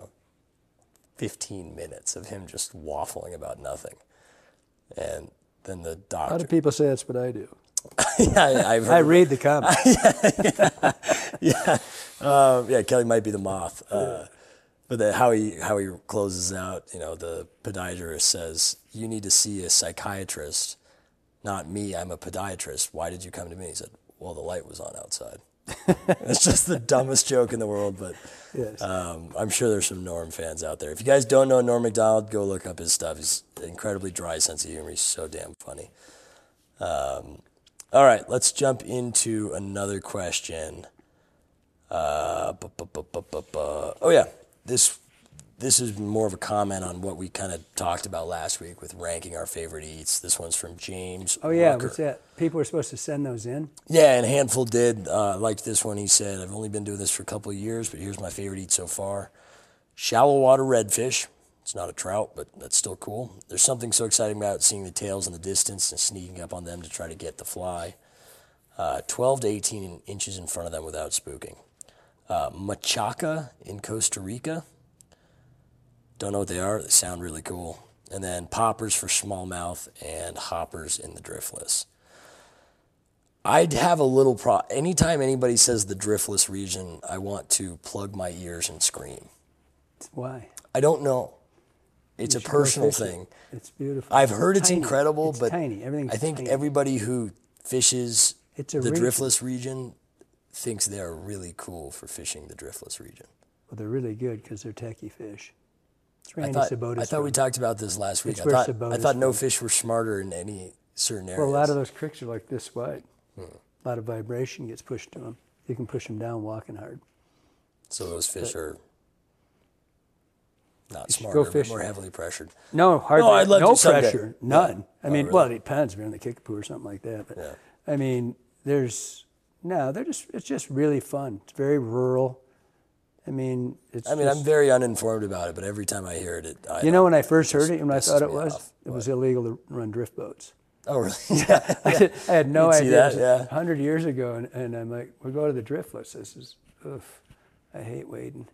15 minutes of him just waffling about nothing. And then the doctor... A lot of people say that's what I do. I've heard I read the comments. Kelly might be the moth. But how he closes out, the podiatrist says, "You need to see a psychiatrist, not me. I'm a podiatrist. Why did you come to me?" He said, "Well, the light was on outside." It's just the dumbest joke in the world, but yes. I'm sure there's some Norm fans out there. If you guys don't know Norm Macdonald, go look up his stuff. He's an incredibly dry sense of humor. He's so damn funny. All right, let's jump into another question. Oh yeah, this is more of a comment on what we kind of talked about last week with ranking our favorite eats. This one's from James. Oh yeah, Rucker. what's that? People were supposed to send those in? Yeah, and a handful did. I liked this one. He said, "I've only been doing this for a couple of years, but here's my favorite eat so far. Shallow water redfish. It's not a trout, but that's still cool. There's something so exciting about seeing the tails in the distance and sneaking up on them to try to get the fly. 12 to 18 inches in front of them without spooking. Machaca in Costa Rica. Don't know what they are. They sound really cool. And then poppers for smallmouth and hoppers in the driftless. I'd have a little anytime anybody says the driftless region, I want to plug my ears and scream. Why? I don't know. It's a personal thing. It's beautiful. I've heard it's tiny. incredible, It's but tiny. Everything's I think tiny. everybody who fishes It's a the region. driftless region thinks they're really cool for fishing the driftless region. Well, they're really good because they're techie fish. It's I Randy thought Sabota's we talked about this last week. It's I where thought Sabota's no from. fish were smarter in any certain areas. Well, a lot of those creeks are like this wide. A lot of vibration gets pushed to them. You can push them down walking hard. So those fish are not should smarter, go but fishing. more heavily pressured. No, hardly. I'd love no to someday. pressure. None. Yeah. I mean, really? well, it depends if you're in the Kickapoo or something like that. But Yeah. I mean, it's just really fun. It's very rural. I mean, I'm very uninformed about it, but every time I hear it, when I first heard it and I pisses thought it me was, off. it was illegal to run drift boats. Oh, really? I had no You'd see idea. that, It was yeah. 100 years ago, and I'm like, we go to the driftless. This is, oof, I hate wading.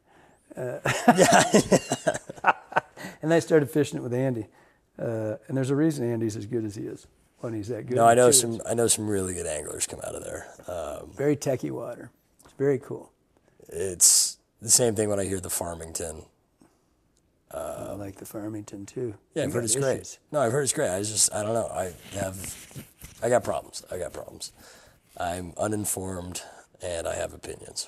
And I started fishing it with Andy, and there's a reason Andy's as good as he is when he's that good. No, I know too. some really good anglers come out of there. Very techie water. It's very cool. It's the same thing when I hear the Farmington. I like the Farmington too. Yeah, You I've heard got it's great. issues. No, I've heard it's great. I don't know. I got problems. I'm uninformed and I have opinions.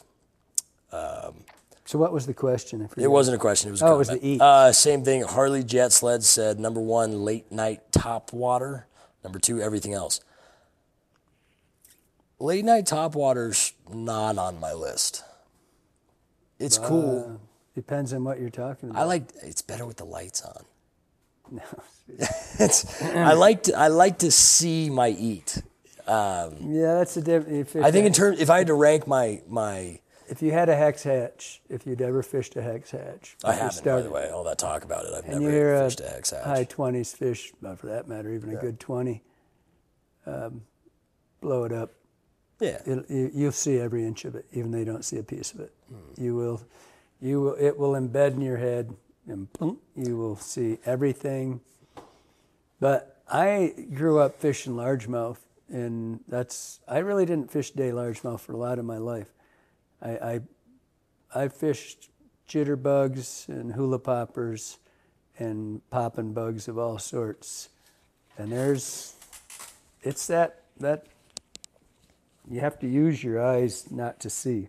So what was the question? I forget. It wasn't a question. It was a Oh, comment. it was the eat. Same thing. Harley Jet Sled said, number 1, late night top water. Number 2, everything else. Late night top water's not on my list. It's cool. Depends on what you're talking about. It's better with the lights on. No. I like to see my eat. Yeah, that's a different. I think in terms, if I had to rank my if you had a hex hatch, if you'd ever fished a hex hatch, I haven't, by the way. All that talk about it, I've and you never hear fished a hex hatch. high 20s fish, for that matter, even a good 20, blow it up. Yeah. You'll see every inch of it, even though you don't see a piece of it. You will. It will embed in your head, and boom, you will see everything. But I grew up fishing largemouth, and I really didn't fish day largemouth for a lot of my life. I fished jitterbugs and hula poppers and popping bugs of all sorts. And it's that you have to use your eyes not to see.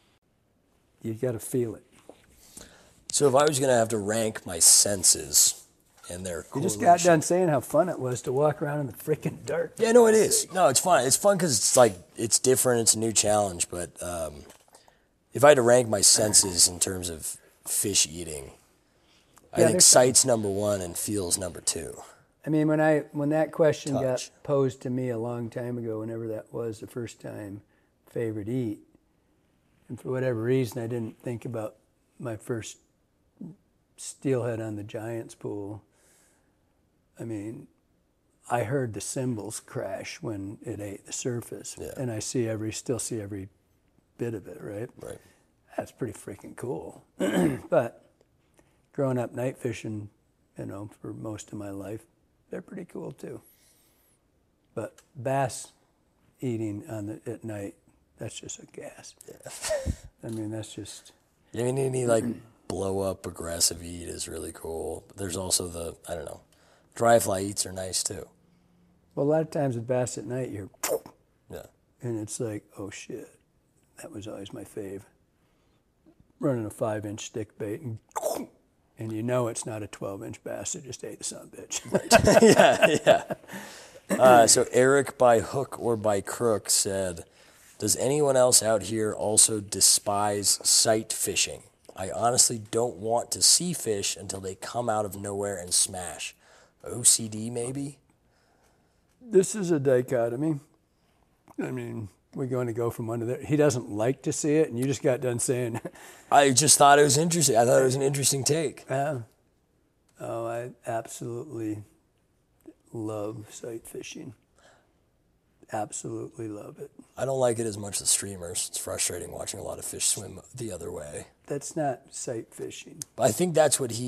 You got to feel it. So if I was going to have to rank my senses and their You correlation. just got done saying how fun it was to walk around in the freaking dark. Yeah, no, it is. No, it's fun. It's fun because it's different. It's a new challenge. But if I had to rank my senses in terms of fish eating, I think sight's number one and feel's number two. I mean, when that question Touch. got posed to me a long time ago, whenever that was the first time, favorite eat, and for whatever reason, I didn't think about my first steelhead on the Giants pool. I mean, I heard the cymbals crash when it ate the surface, and I still see every bit of it, right? Right. That's pretty freaking cool. But growing up night fishing, for most of my life, they're pretty cool too. But bass eating at night, that's just a gas. Yeah. I mean, that's just. Yeah, I mean, any blow up aggressive eat is really cool. But there's also dry fly eats are nice too. Well, a lot of times with bass at night, you're. Yeah. And it's like, oh shit, that was always my fave. Running a 5-inch stick bait and it's not a 12-inch bass that just ate the son of a bitch. Yeah. So Eric by hook or by crook said, does anyone else out here also despise sight fishing? I honestly don't want to see fish until they come out of nowhere and smash. OCD maybe? This is a dichotomy. I mean, we're going to go from one to the other. He doesn't like to see it, and you just got done saying. I just thought it was interesting. I thought it was an interesting take. I absolutely love sight fishing. Absolutely love it. I don't like it as much as streamers. It's frustrating watching a lot of fish swim the other way. That's not sight fishing. But I think that's what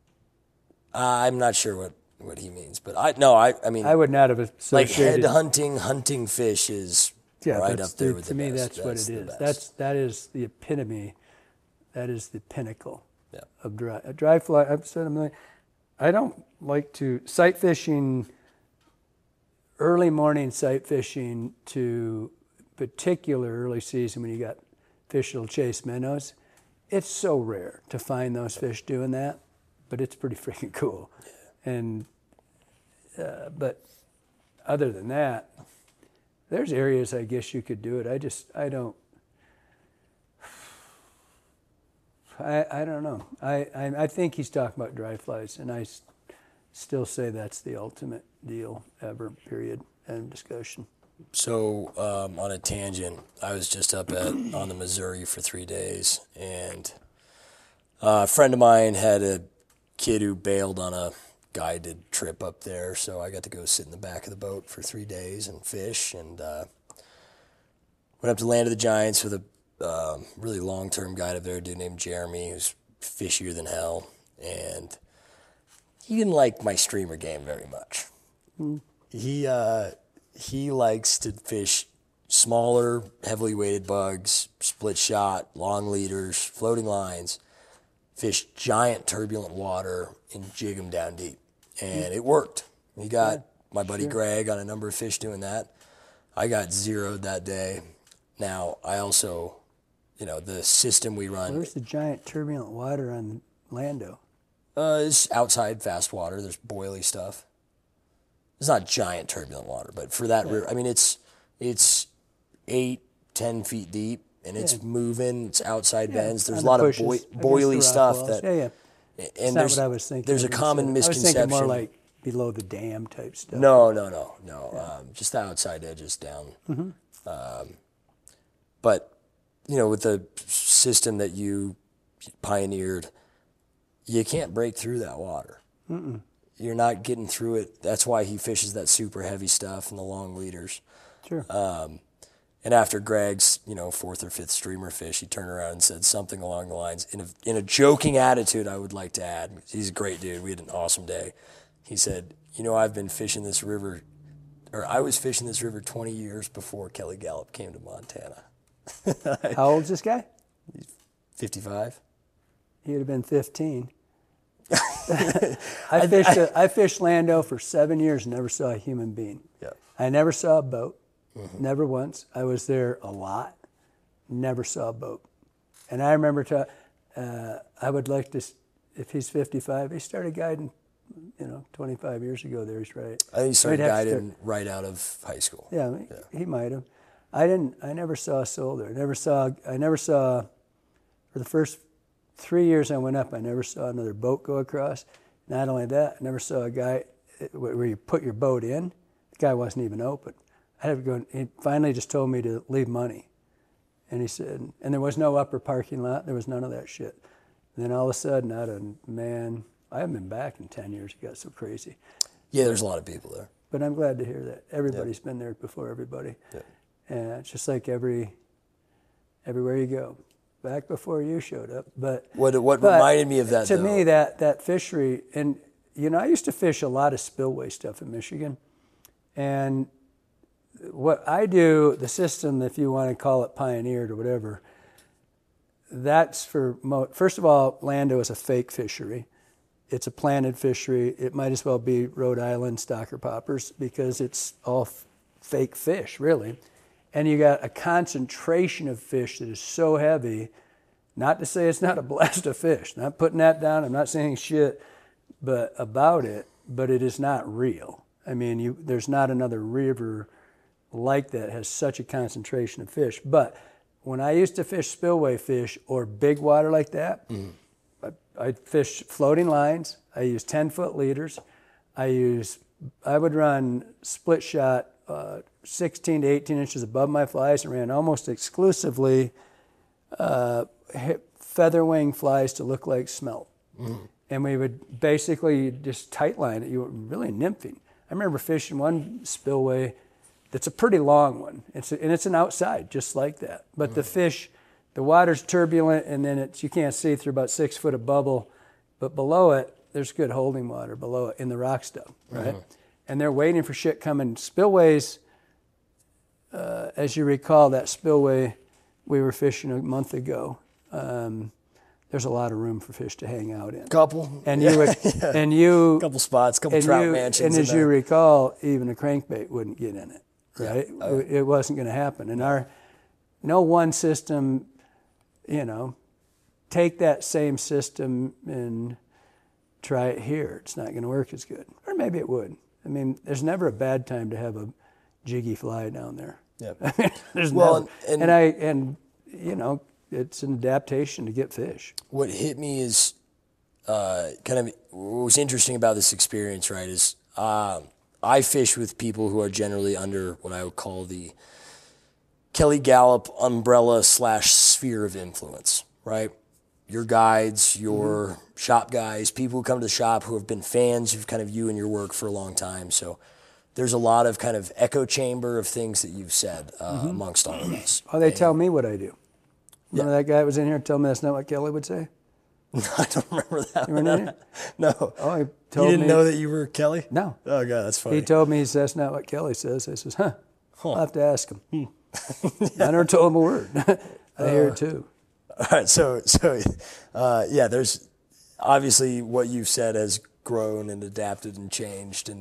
I'm not sure what he means. But I mean. I would not have associated. Like hunting fish is right up there with the best. To me, that's what it is. That is the epitome. That is the pinnacle of dry fly. I've said a million. I don't like to sight fishing. Early morning sight fishing to particular early season when you got fish that'll chase minnows. It's so rare to find those fish doing that, but it's pretty freaking cool. Yeah. And but other than that, there's areas I guess you could do it. I don't know. I think he's talking about dry flies, and I still say that's the ultimate deal ever, period, end of discussion. So on a tangent, I was just up on the Missouri for 3 days, and a friend of mine had a kid who bailed on a guided trip up there, so I got to go sit in the back of the boat for 3 days and fish, and went up to Land of the Giants with a really long-term guide up there, a dude named Jeremy, who's fishier than hell, and he didn't like my streamer game very much. He likes to fish smaller, heavily weighted bugs, split shot, long leaders, floating lines, fish giant turbulent water, and jig them down deep. And it worked. We got my buddy Greg on a number of fish doing that. I got zeroed that day. Now, I also, the system we run. Where's the giant turbulent water on Lando? It's outside fast water. There's boily stuff. It's not giant turbulent water, but for that river, I mean, it's 8-10 feet deep, and it's moving. It's outside bends. There's a lot of boily stuff that And not what I was thinking. There's a common misconception. I was thinking more like below the dam type stuff. No. Just the outside edges down. But, with the system that you pioneered, you can't break through that water. You're not getting through it. That's why he fishes that super heavy stuff and the long leaders. Sure. And after Greg's, fourth or fifth streamer fish, he turned around and said something along the lines, in a joking attitude, I would like to add. He's a great dude. We had an awesome day. He said, I've been fishing this river, or I was fishing this river 20 years before Kelly Gallup came to Montana. How old is this guy? 55. He would have been 15. I fished Lando for 7 years and never saw a human being. Yeah. I never saw a boat. Never once. I was there a lot. Never saw a boat. And I remember I would like to, if he's 55, he started guiding, 25 years ago. There's right. I think he started guiding right out of high school. Yeah, he might have. I never saw a soul there. I never saw, for the first 3 years I went up, I never saw another boat go across. Not only that, I never saw a guy where you put your boat in. The guy wasn't even open. I had to go. He finally just told me to leave money, and he said, and there was no upper parking lot. There was none of that shit. And then all of a sudden, I haven't been back in 10 years. It got so crazy. Yeah, there's a lot of people there. But I'm glad to hear that everybody's been there before everybody. Yeah. And it's just like everywhere you go. Back before you showed up, but what reminded me of that to me that fishery, and I used to fish a lot of spillway stuff in Michigan, and what I do, the system, if you want to call it pioneered or whatever, that's for first of all, Lando is a fake fishery. It's a planted fishery. It might as well be Rhode Island stocker poppers because it's all fake fish, really. And you got a concentration of fish that is so heavy, not to say it's not a blast of fish, not putting that down, I'm not saying shit about it, but it is not real. I mean, there's not another river like that has such a concentration of fish. But when I used to fish spillway fish or big water like that, I fish floating lines, I use 10-foot leaders, I would run split shot 16 to 18 inches above my flies and ran almost exclusively feather wing flies to look like smelt. And we would basically just tight line it. You were really nymphing. I remember fishing one spillway that's a pretty long one. It's an outside, just like that. But the water's turbulent, and then you can't see through about 6 foot of bubble. But below it, there's good holding water below it in the rock stuff, right? And they're waiting for shit coming. Spillways, as you recall, that spillway we were fishing a month ago, there's a lot of room for fish to hang out in. Couple. And couple spots, couple trout mansions. And as you recall, even a crankbait wouldn't get in it, right? Yeah. It wasn't going to happen. And no one system, take that same system and try it here. It's not going to work as good. Or maybe it would. I mean, there's never a bad time to have a jiggy fly down there. Yeah. I mean, there's never. And it's an adaptation to get fish. What hit me is kind of what was interesting about this experience, right, is I fish with people who are generally under what I would call the Kelly Gallup umbrella / sphere of influence, right? Your guides, your shop guys, people who come to the shop who have been fans of kind of you and your work for a long time. So there's a lot of kind of echo chamber of things that you've said amongst all of us. Oh, they tell me what I do. Remember that guy that was in here telling me that's not what Kelly would say? I don't remember that. You weren't in here? No. Oh, he told me. You didn't know that you were Kelly? No. Oh, God, that's funny. He told me that's not what Kelly says. I says, I'll have to ask him. I never told him a word. I hear it too. All right, so there's obviously what you've said has grown and adapted and changed,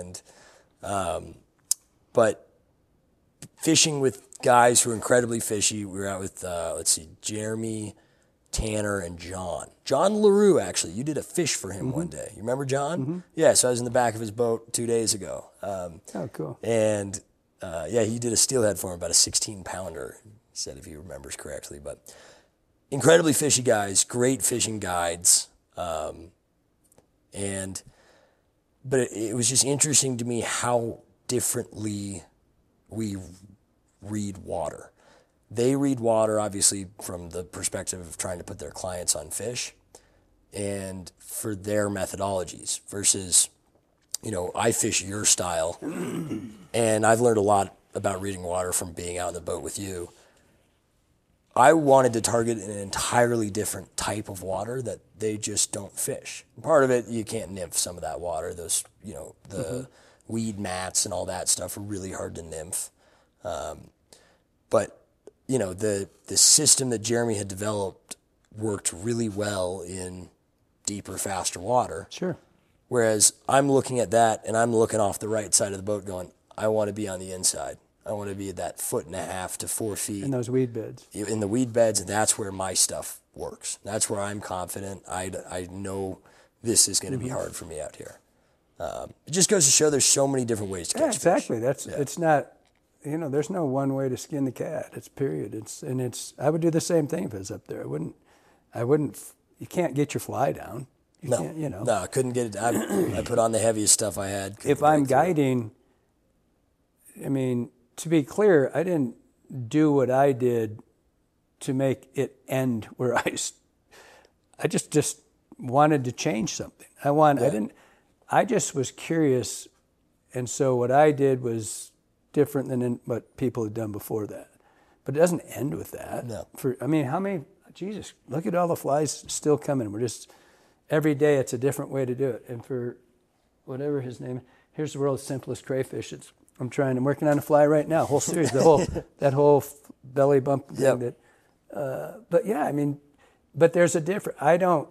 but fishing with guys who are incredibly fishy. We were out with Jeremy, Tanner, and John. John LaRue, actually, you did a fish for him one day. You remember John? Yeah, so I was in the back of his boat 2 days ago. Oh, cool. And he did a steelhead for him, about a 16-pounder. He said, if he remembers correctly, but. Incredibly fishy guys, great fishing guides, But it was just interesting to me how differently we read water. They read water, obviously, from the perspective of trying to put their clients on fish and for their methodologies versus, I fish your style. And I've learned a lot about reading water from being out in the boat with you. I wanted to target an entirely different type of water that they just don't fish. Part of it, you can't nymph some of that water. Those, the weed mats and all that stuff are really hard to nymph. But, the system that Jeremy had developed worked really well in deeper, faster water. Sure. Whereas I'm looking at that and I'm looking off the right side of the boat going, I want to be on the inside. I want to be at that 1.5 to 4 feet. In those weed beds. In the weed beds, that's where my stuff works. That's where I'm confident. I know this is going to be hard for me out here. It just goes to show there's so many different ways to catch exactly. fish. It's not, there's no one way to skin the cat. It's period. I would do the same thing if it was up there. I wouldn't, you can't get your fly down. You can't, No, I couldn't get it. I put on the heaviest stuff I had. If I'm guiding, to be clear, I didn't do what I did to make it end where I just wanted to change something. I just was curious, and so what I did was different than what people had done before that. But it doesn't end with that. No. How many, Jesus, look at all the flies still coming. We're just, every day it's a different way to do it. And for whatever his name, here's the world's simplest crayfish. I'm working on a fly right now, whole series, that whole belly bump thing. Yep. But there's a difference. I don't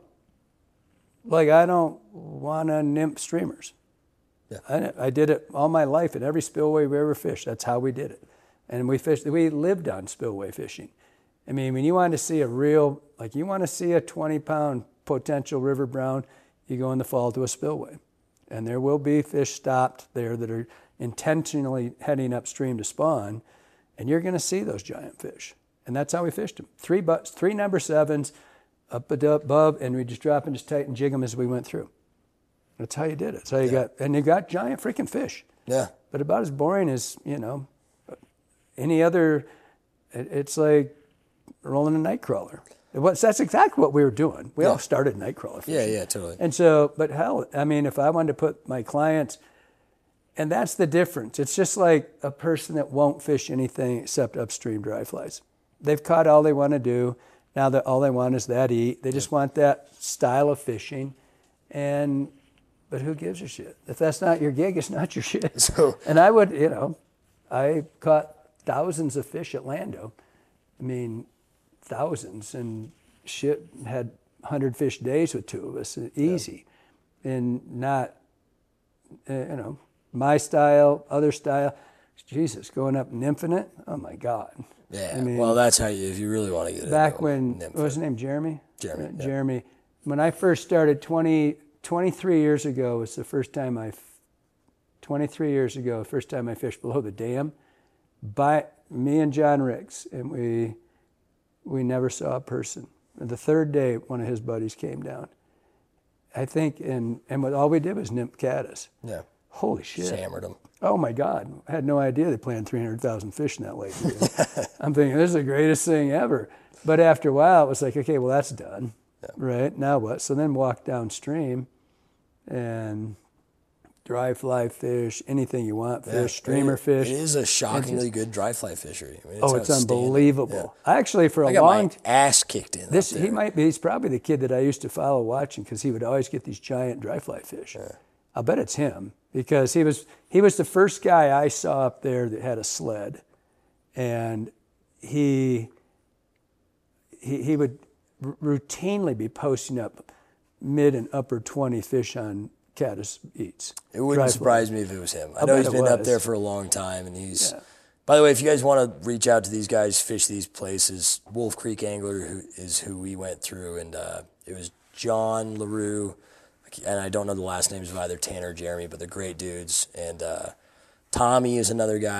want to nymph streamers. Yeah. I did it all my life in every spillway we ever fished. That's how we did it. And we lived on spillway fishing. When you want to see you want to see a 20-pound potential river brown, you go in the fall to a spillway. And there will be fish stopped there that are intentionally heading upstream to spawn, and you're going to see those giant fish. And that's how we fished them. 3 number 7s up above, and we just drop and just tighten jig them as we went through. That's how you did it. That's how you got giant freaking fish. Yeah. But about as boring as, any other, it's like rolling a night crawler. That's exactly what we were doing. We all started night crawler fishing. Yeah, totally. And so, but hell, if I wanted to put my clients, and that's the difference. It's just like a person that won't fish anything except upstream dry flies. They've caught all they want to do. Now that all they want is that eat. They just want that style of fishing. But who gives a shit? If that's not your gig, it's not your shit. And I would, I caught thousands of fish at Lando. Thousands, and shit, had 100 fish days with 2 of us, easy. And not, my style, other style. Jesus, going up nymphing it, oh my God. Yeah, well, that's how if you really want to get it. Back when, what was his name, Jeremy? Jeremy. Jeremy. When I first started 23 years ago was the first time I fished below the dam. By me and John Ricks, and we never saw a person. The third day, one of his buddies came down. I think, and all we did was nymph caddis. Yeah. Holy shit. Just hammered them. Oh my God. I had no idea they planned 300,000 fish in that lake. I'm thinking, this is the greatest thing ever. But after a while, it was like, okay, well, that's done. Yeah. Right? Now what? So then walk downstream and dry fly fish, anything you want, fish, streamer fish. It is a shockingly good dry fly fishery. It's unbelievable. Yeah. Actually, for I got my ass kicked in. He's probably the kid that I used to follow watching because he would always get these giant dry fly fish. Yeah. I'll bet it's him because he was the first guy I saw up there that had a sled, and he would routinely be posting up mid and upper 20 fish on caddis eats. It wouldn't surprise me if it was him. I know he's been up there for a long time, and he's. Yeah. By the way, if you guys want to reach out to these guys, fish these places, Wolf Creek Angler is who we went through, and it was John LaRue, and I don't know the last names of either Tanner or Jeremy, but they're great dudes. And Tommy is another guy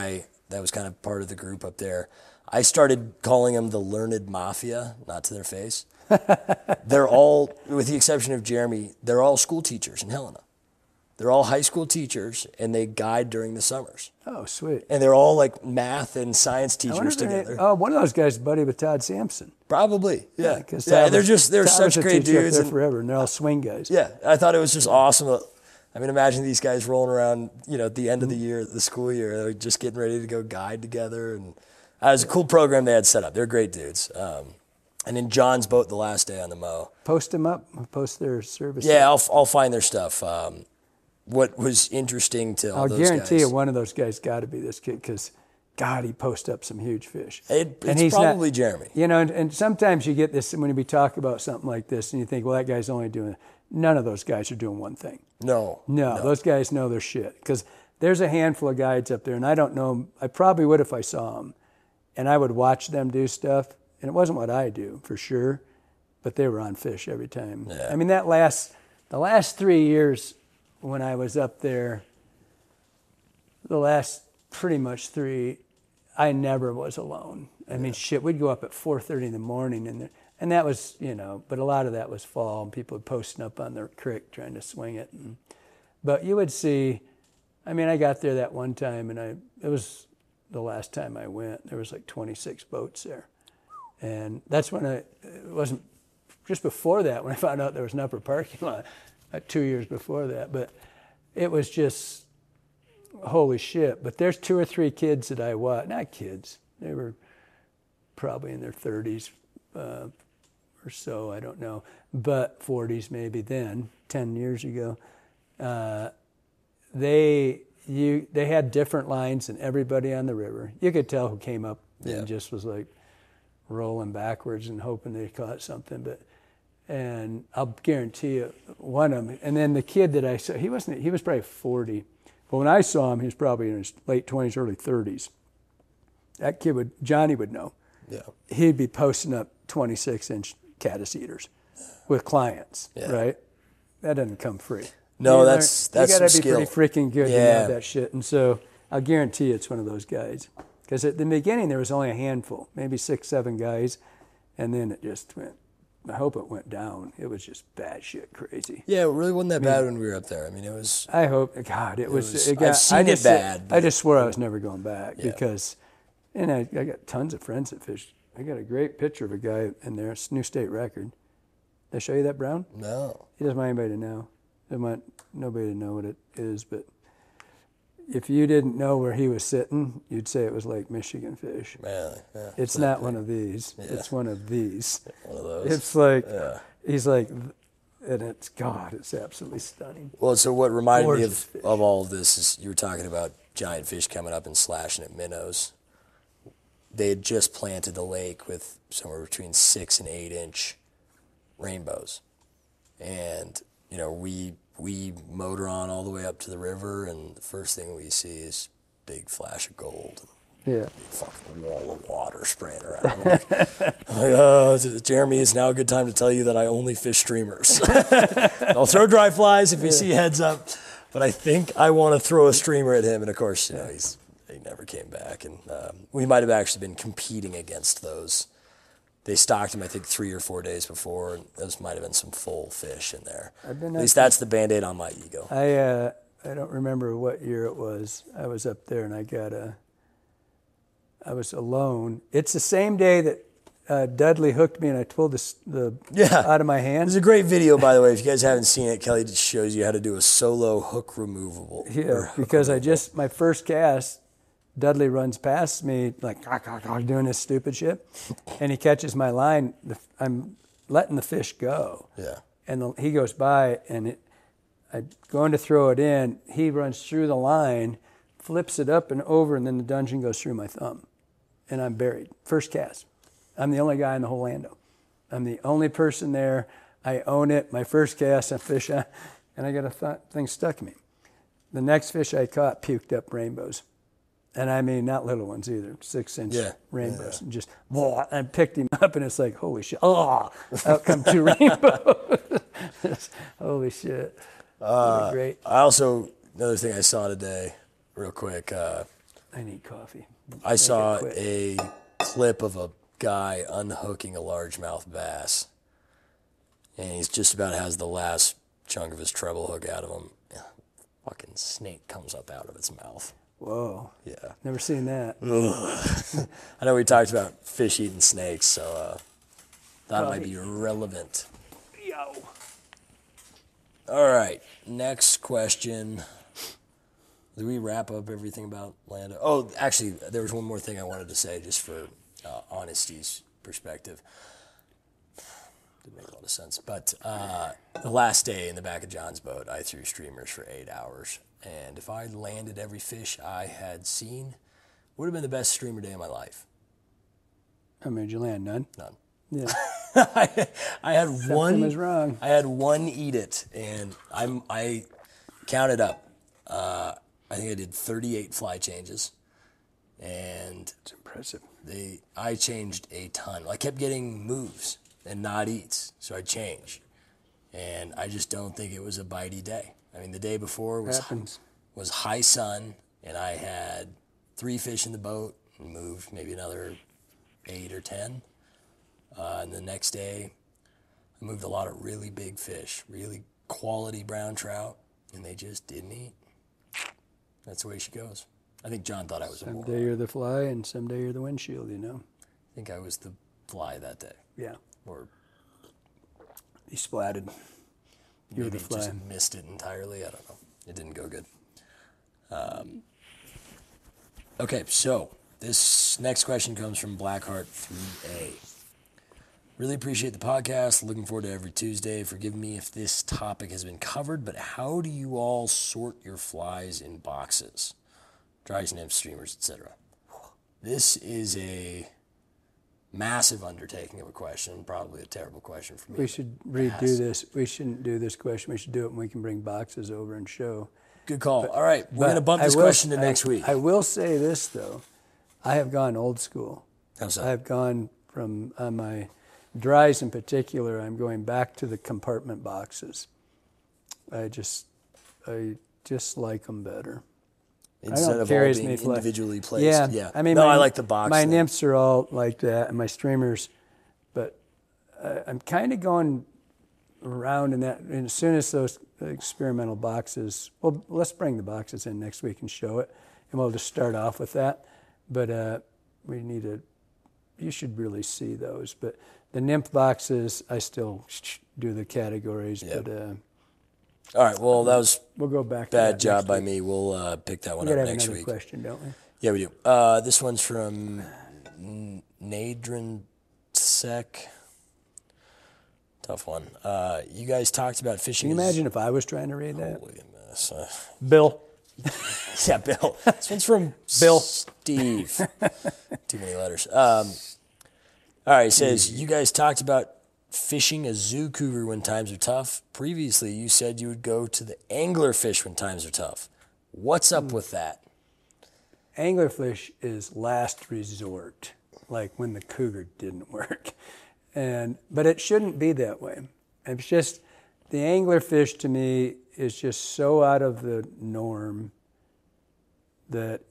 that was kind of part of the group up there. I started calling them the Learned Mafia, not to their face. They're all, with the exception of Jeremy, they're all school teachers in Helena. They're all high school teachers, and they guide during the summers. Oh, sweet. And they're all like math and science I wonder teachers if they- together. Oh, one of those guys is buddy with Todd Sampson. Probably, yeah. Because They're such great dudes. There And, forever, and they're all swing guys. yeah, I thought it was just awesome. I mean, imagine these guys rolling around, at the end of the year, the school year, they're just getting ready to go guide together. And it was a cool program they had set up. They're great dudes. And in John's boat the last day on the mow. Post them up. Post their service. Yeah, up. I'll find their stuff. What was interesting to all I'll those guarantee guys. you one of those guys got to be this kid because, God, he posts up some huge fish. It's probably Jeremy. And sometimes you get this when we talk about something like this and you think, well, that guy's only doing, none of those guys are doing one thing. No. Those guys know their shit because there's a handful of guides up there and I don't know them. I probably would if I saw them and I would watch them do stuff and it wasn't what I do for sure, but they were on fish every time. Yeah. I mean, the last 3 years when I was up there, the last pretty much 3, I never was alone. I mean, shit, we'd go up at 4:30 in the morning, and that was, but a lot of that was fall, and people were posting up on their creek trying to swing it. But you would see, I mean, I got there that one time, and it was the last time I went. There was like 26 boats there. And that's when it wasn't, just before that, when I found out there was an upper parking lot, 2 years before that. But it was just, holy shit. But there's 2 or 3 kids that I watched, not kids, they were probably in their 30s or so, I don't know, but 40s maybe then, 10 years ago. They had different lines than everybody on the river. You could tell who came up and just was like rolling backwards and hoping they caught something. And I'll guarantee you, one of them. And then the kid that I saw, he was probably 40. But when I saw him, he was probably in his late 20s, early 30s. That kid Johnny would know. Yeah. He'd be posting up 26-inch caddis eaters with clients, right? That doesn't come free. No, You that's gotta some be skill. pretty freaking good to Yeah. know that shit. And so I'll guarantee it's one of those guys. Because at the beginning there was only a handful, maybe 6, 7 guys, and then it just went. I hope it went down. It was just bad shit crazy. Yeah, it really wasn't that bad when we were up there. I mean, it was. I hope, God, it was. It I've seen it bad, I just swore I was never going back Yeah. because, and I got tons of friends that fish. I got a great picture of a guy in there. It's a new state record. Did I show you that, Brown? No. He doesn't want anybody to know. He doesn't want nobody to know what it is. But if you didn't know where he was sitting, you'd say it was Lake Michigan fish. Man, yeah, It's not one of these. Yeah. It's one of these. one of those. It's like, Yeah. he's like, and it's, God, it's absolutely stunning. Well, so what reminded me Gorgeous fish. of all of this is you were talking about giant fish coming up and slashing at minnows. They had just planted the lake with somewhere between 6 and 8 inch rainbows. And, we motor on all the way up to the river, and the first thing we see is big flash of gold. Yeah. Fucking wall of water spraying around. I'm like, Jeremy, is now a good time to tell you that I only fish streamers. I'll throw dry flies if you see heads up, but I think I want to throw a streamer at him. And of course, he never came back. And we might have actually been competing against those. They stocked him, I think, 3 or 4 days before, and those might have been some full fish in there. At least that's the Band-Aid on my ego. I don't remember what year it was. I was up there and I was alone. It's the same day that Dudley hooked me and I pulled the out of my hand. There's a great video, by the way. If you guys haven't seen it, Kelly just shows you how to do a solo hook removable. Yeah, because my first cast, Dudley runs past me like doing this stupid shit, and he catches my line. I'm letting the fish go. Yeah. And he goes by, and I'm going to throw it in. He runs through the line, flips it up and over, and then the dungeon goes through my thumb, and I'm buried. First cast. I'm the only guy in the whole Lando. I'm the only person there. I own it. My first cast, I fish, and I got a thing stuck in me. The next fish I caught puked up rainbows. And I mean, not little ones either, 6-inch rainbows. Yeah. And just, I picked him up, and it's like, holy shit. Out come 2 rainbows. Holy shit. Great. I also, another thing I saw today, real quick. I need coffee. I saw quit. a clip of a guy unhooking a largemouth bass, and he's just about has the last chunk of his treble hook out of him. Fucking snake comes up out of its mouth. Whoa. Yeah. Never seen that. I know we talked about fish eating snakes, so that might Right. be relevant. Yo. All right, next question. Did we wrap up everything about Lando? Oh, actually, there was one more thing I wanted to say just for honesty's perspective. Didn't make a lot of sense. But the last day in the back of John's boat, I threw streamers for 8 hours. And if I landed every fish I had seen, it would have been the best streamer day of my life. How many did you land? None? None. Yeah. I had one. was wrong. I had one eat it, and I counted up. I think I did 38 fly changes, and It's impressive. I changed a ton. I kept getting moves and not eats, so I change, and I just don't think it was a bitey day. I mean, the day before Happens. was high sun, and I had 3 fish in the boat and moved maybe another 8 or 10. And the next day, I moved a lot of really big fish, really quality brown trout, and they just didn't eat. That's the way she goes. I think John thought I was a moron. Someday you're the fly and someday you're the windshield, you know? I think I was the fly that day. Yeah. Or He splatted. You were maybe the fly. just missed it entirely. I don't know. It didn't go good. Okay, so this next question comes from Blackheart 3A. Really appreciate the podcast. Looking forward to every Tuesday. Forgive me if this topic has been covered, but how do you all sort your flies in boxes? Dries, nymphs, streamers, etc. This is a massive undertaking of a question, probably a terrible question for me. We should redo this. We shouldn't do this question. We should do it when we can bring boxes over and show. Good call. All right, we're going to But bump I this will- question to next week. I will say this, though. I have gone old school. How's that? I have gone from, on my dries in particular, I'm going back to the compartment boxes. I just like them better. Instead of all care as being many fly- individually placed. Yeah. I mean, I like the box My thing. nymphs are all like that, and my streamers, but I'm kind of going around in that. And as soon as those experimental boxes, well, let's bring the boxes in next week and show it, and we'll just start off with that. But we need to. You should really see those. But the nymph boxes, I still do the categories, Yeah. but. All right, well, that was We'll go back to bad that job next by week. me. We'll pick that one We up gotta have next another week. question, don't we? Yeah, we do. This one's from Nadrin Sec. Tough one. You guys talked about fishing. Can you imagine if I was trying to read that? Holy mess. Bill. Yeah, Bill. This one's from Bill. Steve. Too many letters. All right, he says, you guys talked about fishing a zoo cougar when times are tough. Previously, you said you would go to the anglerfish when times are tough. What's up with that? Anglerfish is last resort, like when the cougar didn't work. But it shouldn't be that way. It's just, the anglerfish to me is just so out of the norm that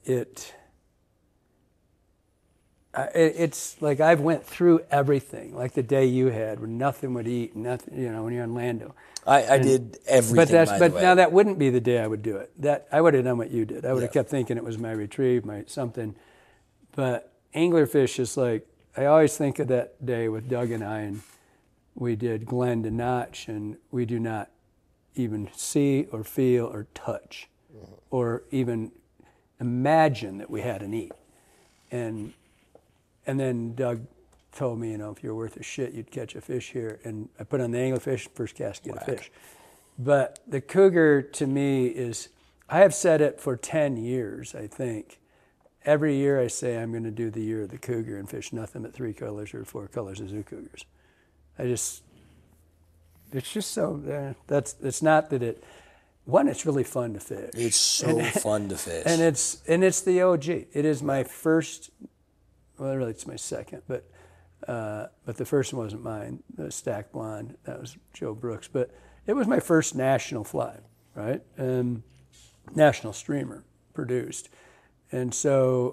it's like I've went through everything, like the day you had where nothing would eat, nothing, when you're in Lando. I did everything, by the way. Now that wouldn't be the day I would do it. That I would have done what you did. I would have kept thinking it was my retrieve, my something. But anglerfish is like, I always think of that day with Doug and I, and we did Glen to Notch, and we do not even see or feel or touch or even imagine that we had an eat. And then Doug told me, if you're worth a shit, you'd catch a fish here. And I put on the anglerfish, first cast, get a fish. But the cougar to me is, I have said it for 10 years, I think. Every year I say I'm going to do the year of the cougar and fish nothing but 3 colors or 4 colors of zoo cougars. It's just so, it's not that it's really fun to fish. It's so fun to fish. And it's the OG. It is my first, well, really it's my second, but the first one wasn't mine, the Stack Blonde. That was Joe Brooks. But it was my first national fly, right? National streamer produced. And so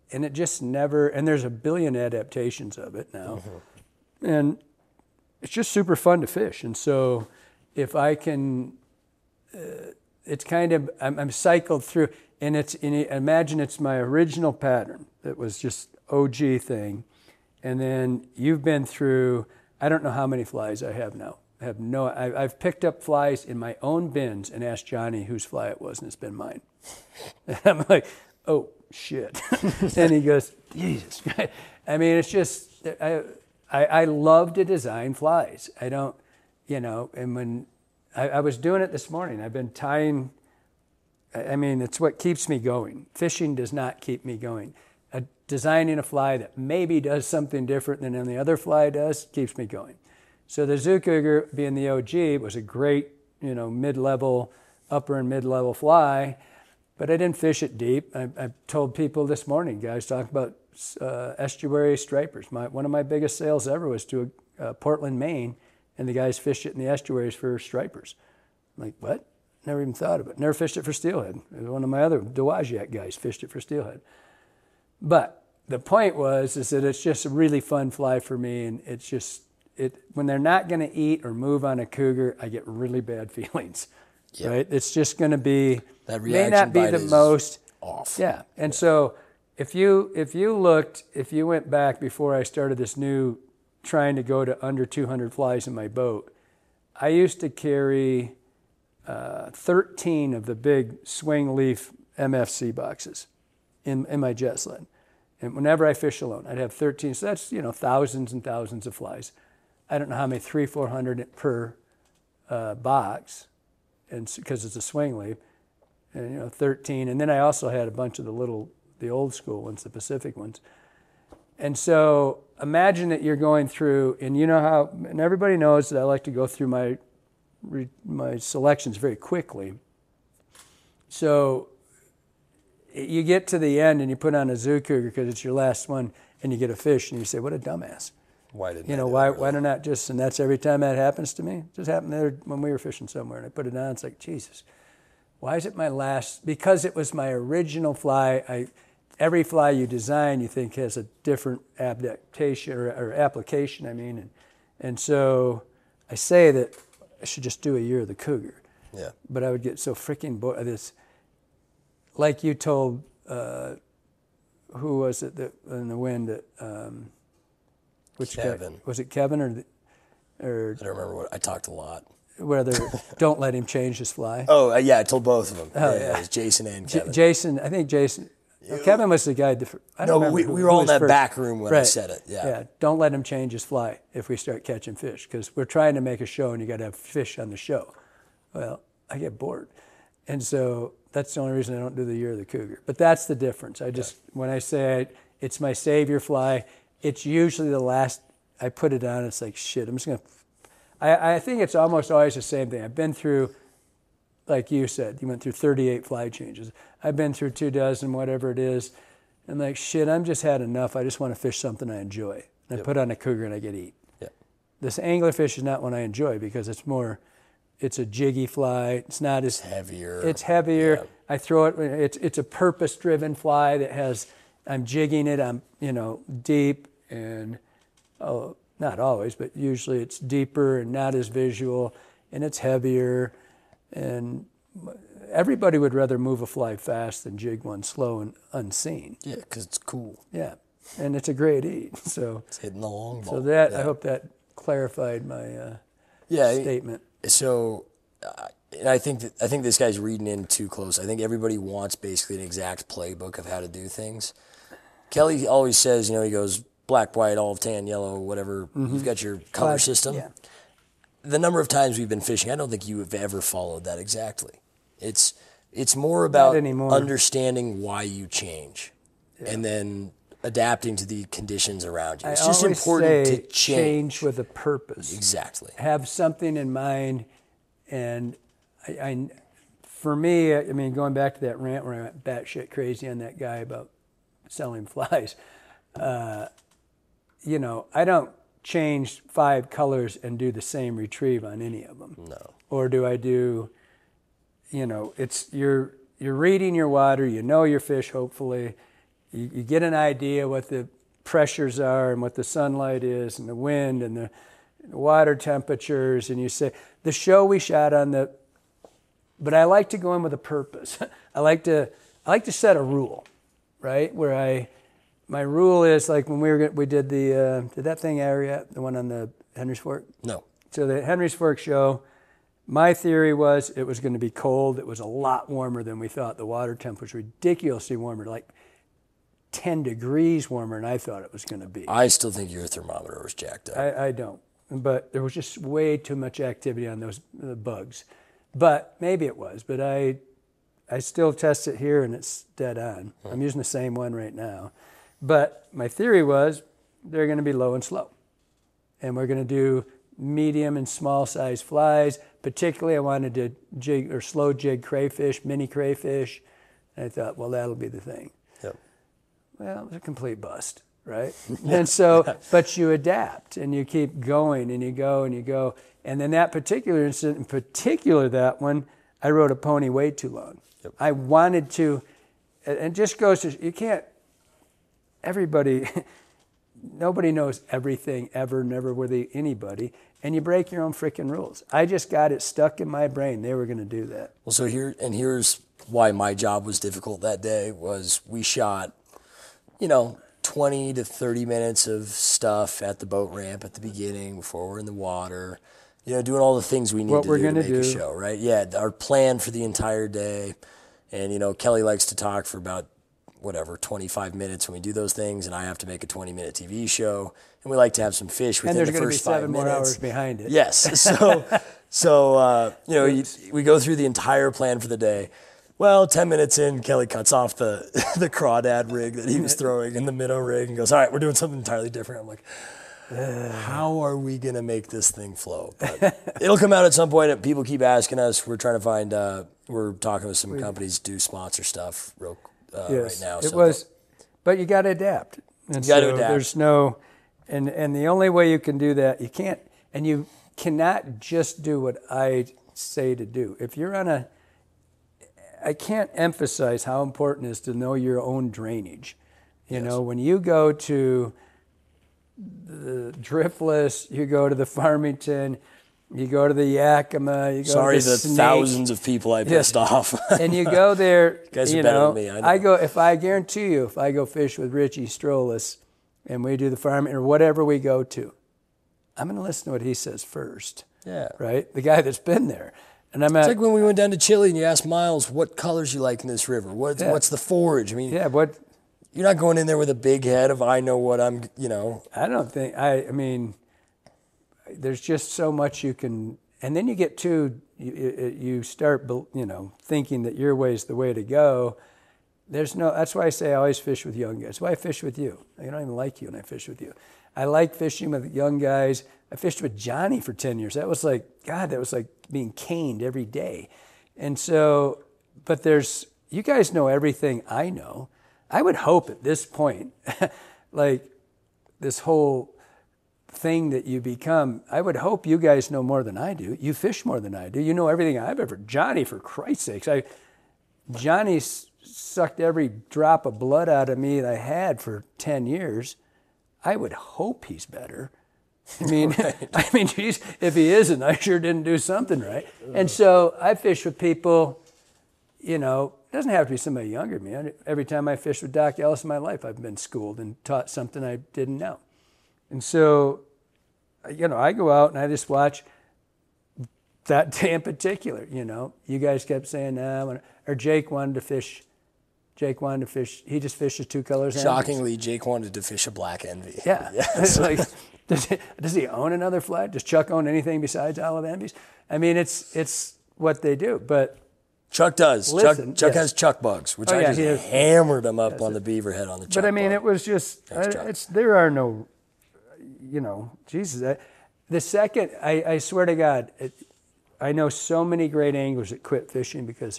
and it just never, and there's a billion adaptations of it now. And it's just super fun to fish. And so if I can, it's kind of, I'm cycled through, and imagine it's my original pattern that was just OG thing. And then you've been through, I don't know how many flies I have now. I've picked up flies in my own bins and asked Johnny whose fly it was, and it's been mine. And I'm like, oh, shit. And he goes, Jesus. I mean, it's just, I love to design flies. I don't, and when I was doing it this morning, I've been tying, I mean, it's what keeps me going. Fishing does not keep me going. Designing a fly that maybe does something different than any other fly does keeps me going. So the Zoo Cougar, being the OG, was a great, mid-level, upper and mid-level fly, but I didn't fish it deep. I told people this morning, guys, talking about estuary stripers. One of my biggest sales ever was to Portland, Maine, and the guys fished it in the estuaries for stripers. I'm like, what? Never even thought of it. Never fished it for steelhead. One of my other Dowagiac guys fished it for steelhead. But the point is that it's just a really fun fly for me, and it's just, when they're not going to eat or move on a cougar, I get really bad feelings, right? It's just going to be, that may not be the most off. Yeah, and so if you went back before I started this new, trying to go to under 200 flies in my boat, I used to carry 13 of the big swing leaf MFC boxes in my jet sled. And whenever I fish alone, I'd have 13. So that's, thousands and thousands of flies. I don't know how many, 300-400 per box, and because it's a swing leaf, and 13. And then I also had a bunch of the old school ones, the Pacific ones. And so imagine that you're going through, and and everybody knows that I like to go through my selections very quickly. So you get to the end and you put on a Zoo Cougar because it's your last one, and you get a fish, and you say, what a dumbass. Why didn't why do not just, and that's every time that happens to me. It just happened there when we were fishing somewhere, and I put it on, it's like, Jesus, why is it my last? Because it was my original fly. Every fly you design, you think has a different adaptation or application, and so I say that I should just do a year of the Cougar. Yeah. But I would get so freaking bored. Like you told, who was it that in the wind that, which Kevin. Guy, was it Kevin or I don't remember I talked a lot. Whether don't let him change his fly. Oh, yeah, I told both of them. Oh, yeah. It was Jason and Kevin. I think Jason. Kevin was the guy. We were all in that back room when I said it. Yeah. Don't let him change his fly if we start catching fish, because we're trying to make a show and you got to have fish on the show. Well, I get bored. And so that's the only reason I don't do the year of the Cougar. But that's the difference. When I say it's my savior fly, it's usually the last I put it on. It's like, shit, I'm just going to, I think it's almost always the same thing. I've been through, like you said, you went through 38 fly changes. I've been through 24, whatever it is. And like, shit, I'm just had enough. I just want to fish something I enjoy. And I put on a Cougar and I get eat. Yep. This anglerfish is not one I enjoy because it's a jiggy fly. It's not as heavier. It's heavier. Yeah. I throw it. It's a purpose-driven fly that has. I'm jigging it. I'm deep and not always, but usually it's deeper and not as visual, and it's heavier. And everybody would rather move a fly fast than jig one slow and unseen. Yeah, because it's cool. Yeah, and it's a great eat. So it's hitting the long ball. So I hope that clarified my statement. So, I think this guy's reading in too close. I think everybody wants basically an exact playbook of how to do things. Kelly always says, he goes black, white, olive, tan, yellow, whatever. Mm-hmm. You've got your color system. Yeah. The number of times we've been fishing, I don't think you have ever followed that exactly. It's more about understanding why you change, and then adapting to the conditions around you. It's just important to change with a purpose. Exactly. Have something in mind, and for me, going back to that rant where I went batshit crazy on that guy about selling flies, I don't change 5 colors and do the same retrieve on any of them. No. Or do I do, it's you're reading your water, your fish hopefully, you get an idea what the pressures are and what the sunlight is and the wind and the water temperatures, and you say, the show we shot on the, but I like to go in with a purpose. I like to set a rule, right? My rule is like when we did did that thing area, the one on the Henry's Fork? No. So the Henry's Fork show, my theory was it was going to be cold. It was a lot warmer than we thought. The water temperature was ridiculously warmer, like 10 degrees warmer than I thought it was going to be. I still think your thermometer was jacked up. I don't. But there was just way too much activity on those bugs. But maybe it was. But I still test it here, and it's dead on. I'm using the same one right now. But my theory was they're going to be low and slow. And we're going to do medium and small size flies. Particularly, I wanted to jig or slow jig crayfish, mini crayfish. And I thought, well, that'll be the thing. Yep. Well, it was a complete bust, right? And so, but you adapt and you keep going and you go and you go. And then that particular incident, in particular that one, I rode a pony way too long. Yep. I wanted to, and it just goes to, you can't, nobody knows everything ever, never with anybody, and you break your own freaking rules. I just got it stuck in my brain. They were going to do that. Well, so here's why my job was difficult that day was we shot, 20 to 30 minutes of stuff at the boat ramp at the beginning before we're in the water, doing all the things we need to do to make a show, right? Yeah, our plan for the entire day. And, Kelly likes to talk for about, 25 minutes when we do those things, and I have to make a 20-minute TV show. And we like to have some fish within the first 5 minutes. And there's going to be 7 more hours behind it. Yes. We go through the entire plan for the day. Well, 10 minutes in, Kelly cuts off the crawdad rig that he was throwing in the minnow rig and goes, all right, we're doing something entirely different. I'm like, how are we going to make this thing flow? But it'll come out at some point. And people keep asking us. We're trying to find, we're talking with some companies to do sponsor stuff right now. But you got to adapt. And you got to adapt. There's no, and the only way you can do that, you cannot just do what I say to do. If you're on I can't emphasize how important it is to know your own drainage. You know, when you go to the Driftless, you go to the Farmington, you go to the Yakima, you go to the Snake. Thousands of people I pissed off. And you go there, you guys are better than me, I know. I guarantee you, if I go fish with Richie Strolis and we do the Farmington or whatever we go to, I'm going to listen to what he says first. Yeah. Right? The guy that's been there. And it's like when we went down to Chile and you asked Miles, what colors you like in this river? What's the forage? I mean, you're not going in there with a big head of I know what I'm, I don't think, there's just so much you can, and then you get you start, thinking that your way is the way to go. That's why I say I always fish with young guys. That's why I fish with you. I don't even like you when I fish with you. I like fishing with young guys. I fished with Johnny for 10 years. That was like being caned every day. And so, but you guys know everything I know. I would hope at this point, like this whole thing that you become, I would hope you guys know more than I do. You fish more than I do. You know everything Johnny, for Christ's sakes. Johnny sucked every drop of blood out of me that I had for 10 years. I would hope he's better. Geez, if he isn't, I sure didn't do something right. And so I fish with people, it doesn't have to be somebody younger than me. Every time I fished with Doc Ellis in my life, I've been schooled and taught something I didn't know. And so, I go out and I just watch that day in particular, You guys kept saying, or Jake wanted to fish. He just fishes 2 colors. Shockingly, Jake wanted to fish a black envy. Yeah. It's like, does he own another flag? Does Chuck own anything besides olive envies? It's what they do. But Chuck does. Listen, Chuck has Chuck bugs, which I just hammered him up on the beaver head on the Chuck. But it was just, there are no, Jesus. The second, I swear to God, I know so many great anglers that quit fishing because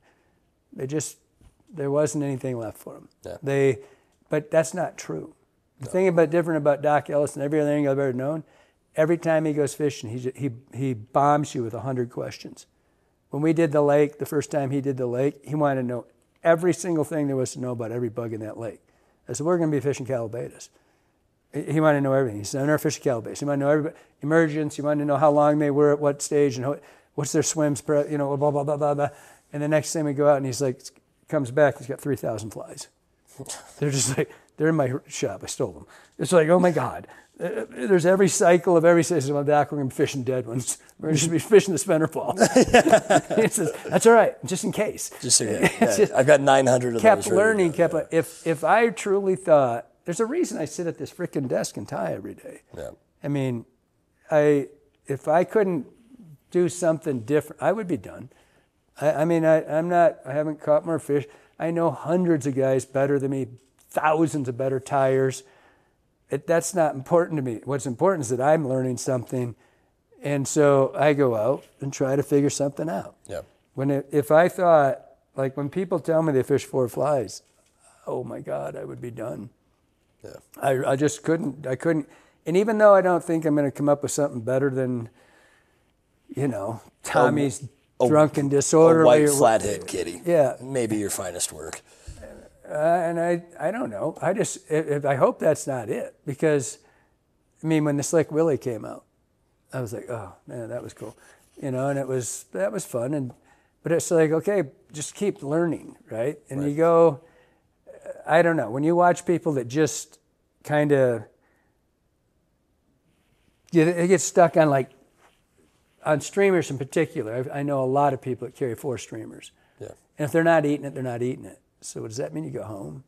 there wasn't anything left for them. Yeah. But that's not true. The thing different about Doc Ellis and every other angler I've ever known, every time he goes fishing, he bombs you with 100 questions. When we did the lake, the first time he did the lake, he wanted to know every single thing there was to know about every bug in that lake. I said, we're going to be fishing calibatus. He wanted to know everything. He said, I'm never fishing calibatus. He wanted to know everybody, emergence. He wanted to know how long they were at what stage and what's their swims, blah, blah, blah, blah, blah. And the next time we go out and he's like, comes back, he's got 3,000 flies. They're just like, they're in my shop. I stole them. It's like, oh my God. There's every cycle of every season. Well, Doc, we're going to be fishing dead ones. We're going to be fishing the spinner ball. He says, that's all right, just in case. Just okay. Yeah, I've got 900 of kept those. Learning, kept learning. If I truly thought, there's a reason I sit at this freaking desk and tie every day. Yeah. I mean, if I couldn't do something different, I would be done. I haven't caught more fish. I know hundreds of guys better than me, thousands of better tires. That's not important to me. What's important is that I'm learning something, and so I go out and try to figure something out. Yeah. If I thought, like when people tell me they fish 4 flies, oh my God, I would be done. Yeah. I just couldn't. And even though I don't think I'm going to come up with something better than, Tommy's drunken disorderly. A white flathead kitty. Yeah. Maybe your finest work. And I don't know. I hope that's not it, because, when the Slick Willie came out, I was like, oh man, that was cool, and that was fun. But it's like, okay, just keep learning, right? And you go, I don't know. When you watch people that just kind of get stuck on streamers in particular. I know a lot of people that carry 4 streamers. Yeah. And if they're not eating it, they're not eating it. So does that mean you go home?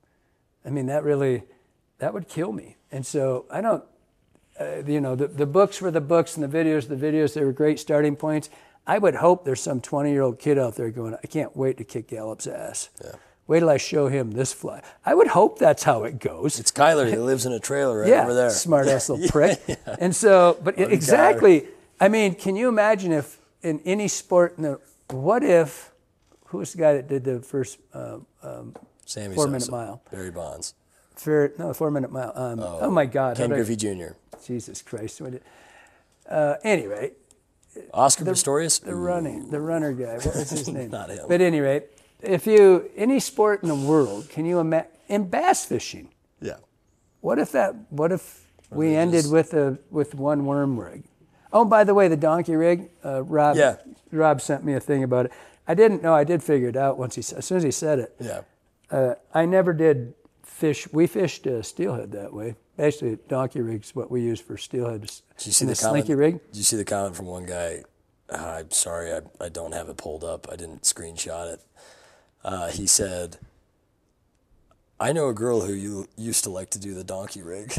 That would kill me. And so I don't, the books were the books and the videos, they were great starting points. I would hope there's some 20-year-old kid out there going, I can't wait to kick Gallup's ass. Yeah. Wait till I show him this fly. I would hope that's how it goes. It's Kyler. He lives in a trailer right over there. Smart-ass little prick. Yeah. And so, but exactly, can you imagine if in any sport, what if, who was the guy that did the first Sammy 4-minute Sosa, mile? Barry Bonds. 4-minute mile. Oh my God. Ken Griffey Jr. Jesus Christ. Anyway. Oscar Pistorius? The runner guy. What was his name? Not him. But anyway, any sport in the world, can you imagine, in bass fishing? Yeah. What if we ended with one worm rig? Oh, by the way, the donkey rig, Rob sent me a thing about it. I didn't know. I did figure it out as soon as he said it. Yeah. I never did fish. We fished steelhead that way. Basically, donkey rig's what we use for steelhead. Did you see the slinky rig? Did you see the comment from one guy? I'm sorry, I don't have it pulled up. I didn't screenshot it. He said, I know a girl who used to like to do the donkey rig.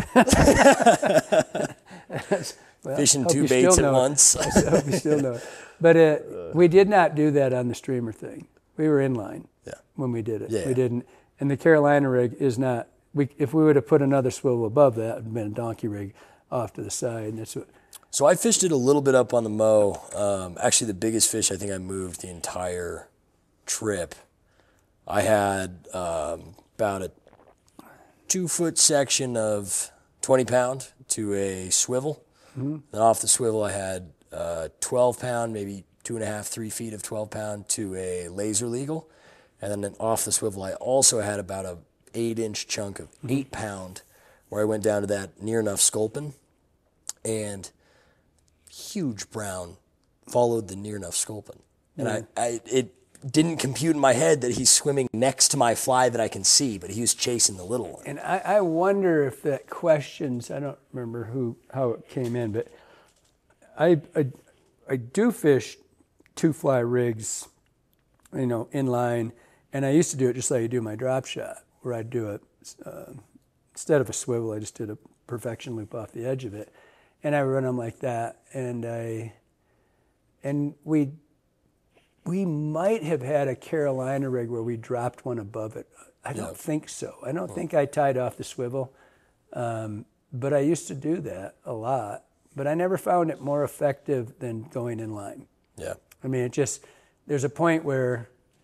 Well, fishing 2 baits at once. I hope you still know it. But we did not do that on the streamer thing. We were inline when we did it. Yeah. We didn't. And the Carolina rig is not. If we would have put another swivel above that, it would have been a donkey rig off to the side. And that's what. So I fished it a little bit up on the Mo. Actually, the biggest fish I think I moved the entire trip. I had about a 2-foot section of 20-pound to a swivel. Mm-hmm. Then off the swivel, I had 12-pound, maybe 2.5, 3 feet of 12-pound to a laser legal. And then off the swivel, I also had about a 8-inch chunk of 8-pound where I went down to that near enough sculpin. And huge brown followed the near enough sculpin. And it didn't compute in my head that he's swimming next to my fly that I can see, but he was chasing the little one. And I wonder if that questions, I don't remember how it came in, but I do fish 2-fly rigs, inline, and I used to do it just like you do my drop shot, where I'd do it, instead of a swivel, I just did a perfection loop off the edge of it. And I run them like that, and we might have had a Carolina rig where we dropped one above it. I don't think so. I don't think I tied off the swivel, but I used to do that a lot. But I never found it more effective than going in line. Yeah. There's a point where,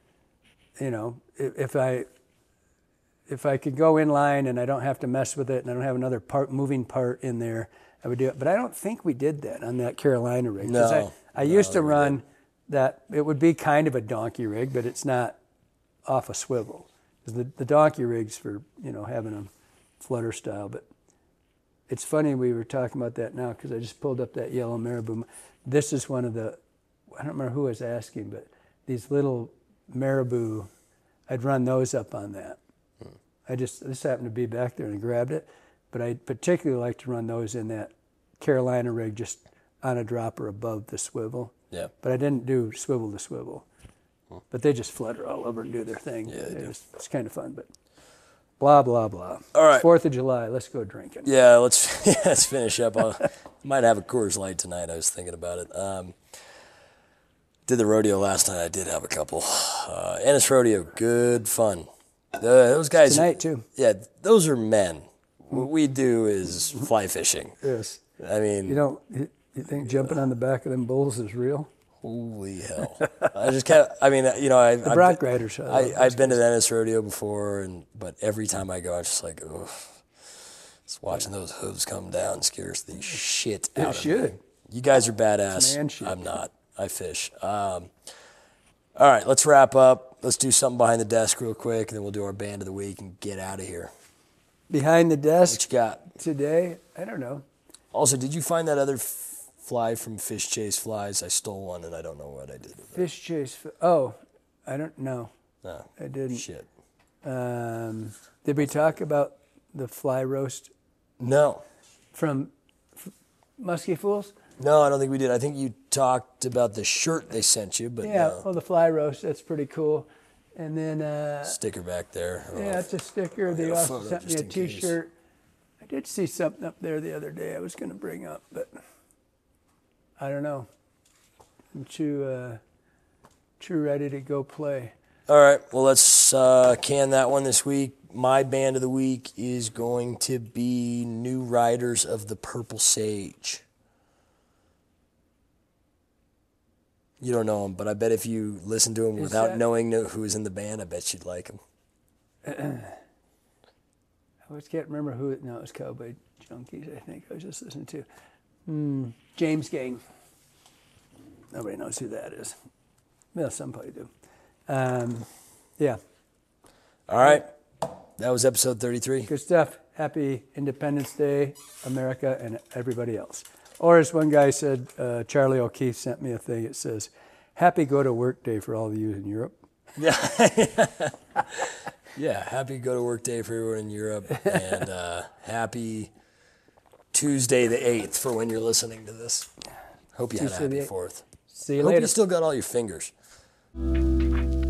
if I could go in line and I don't have to mess with it and I don't have another moving part in there, I would do it. But I don't think we did that on that Carolina rig. No. I used to run that. It would be kind of a donkey rig, but it's not off a swivel. The donkey rig's for, having them flutter style. But it's funny we were talking about that now because I just pulled up that yellow marabou. This is one of the, I don't remember who was asking, but these little marabou, I'd run those up on that. This happened to be back there and I grabbed it, but I particularly like to run those in that Carolina rig just on a dropper above the swivel. Yeah. But I didn't do swivel to swivel. But they just flutter all over and do their thing. Yeah, they do. It's kind of fun, but blah, blah, blah. All right. 4th of July, let's go drinking. Yeah, let's finish up. I might have a Coors Light tonight. I was thinking about it. Did the rodeo last night. I did have a couple. Ennis Rodeo, good fun. Those guys. Tonight, too. Yeah, those are men. What we do is fly fishing. Yes. I mean. You think jumping on the back of them bulls is real? Holy hell. I just can't, I mean, The Bronc Riders. I've been to the Ennis Rodeo before, but every time I go, I'm just like, ugh. Just watching those hooves come down scares the shit out of me. It should. You guys are badass. It's man shit. I'm not. I fish. All right, let's wrap up. Let's do something behind the desk real quick, and then we'll do our band of the week and get out of here. Behind the desk. What you got? Today, I don't know. Also, did you find that other fly from Fish Chase Flies? I stole one, and I don't know what I did with it. Fish Chase. Oh, I don't know. No. I didn't. Shit. Did we talk about the fly roast No. from Musky Fools? No, I don't think we did. I think you talked about the shirt they sent you, but Yeah, no. well, the fly roast, that's pretty cool. And then, Sticker back there. yeah, it's a sticker. They get a also photo sent me just a in case. T-shirt. I did see something up there the other day I was going to bring up, but I don't know. I'm too ready to go play. All right, well, let's can that one this week. My band of the week is going to be New Riders of the Purple Sage. You don't know them, but I bet if you listen to them without knowing who is in the band, I bet you'd like them. I always can't remember who it. No, it was Cowboy Junkies. I think I was just listening to James Gang. Nobody knows who that is. Well, somebody do. Yeah. All right, that was episode 33. Good stuff. Happy Independence Day, America, and everybody else. Or as one guy said, Charlie O'Keefe sent me a thing. It says, "Happy Go to Work Day for all of you in Europe." Yeah. Yeah, happy Go to Work Day for everyone in Europe, and happy Tuesday the 8th for when you're listening to this. Hope you had a happy 4th. See you Hope later. you still got all your fingers.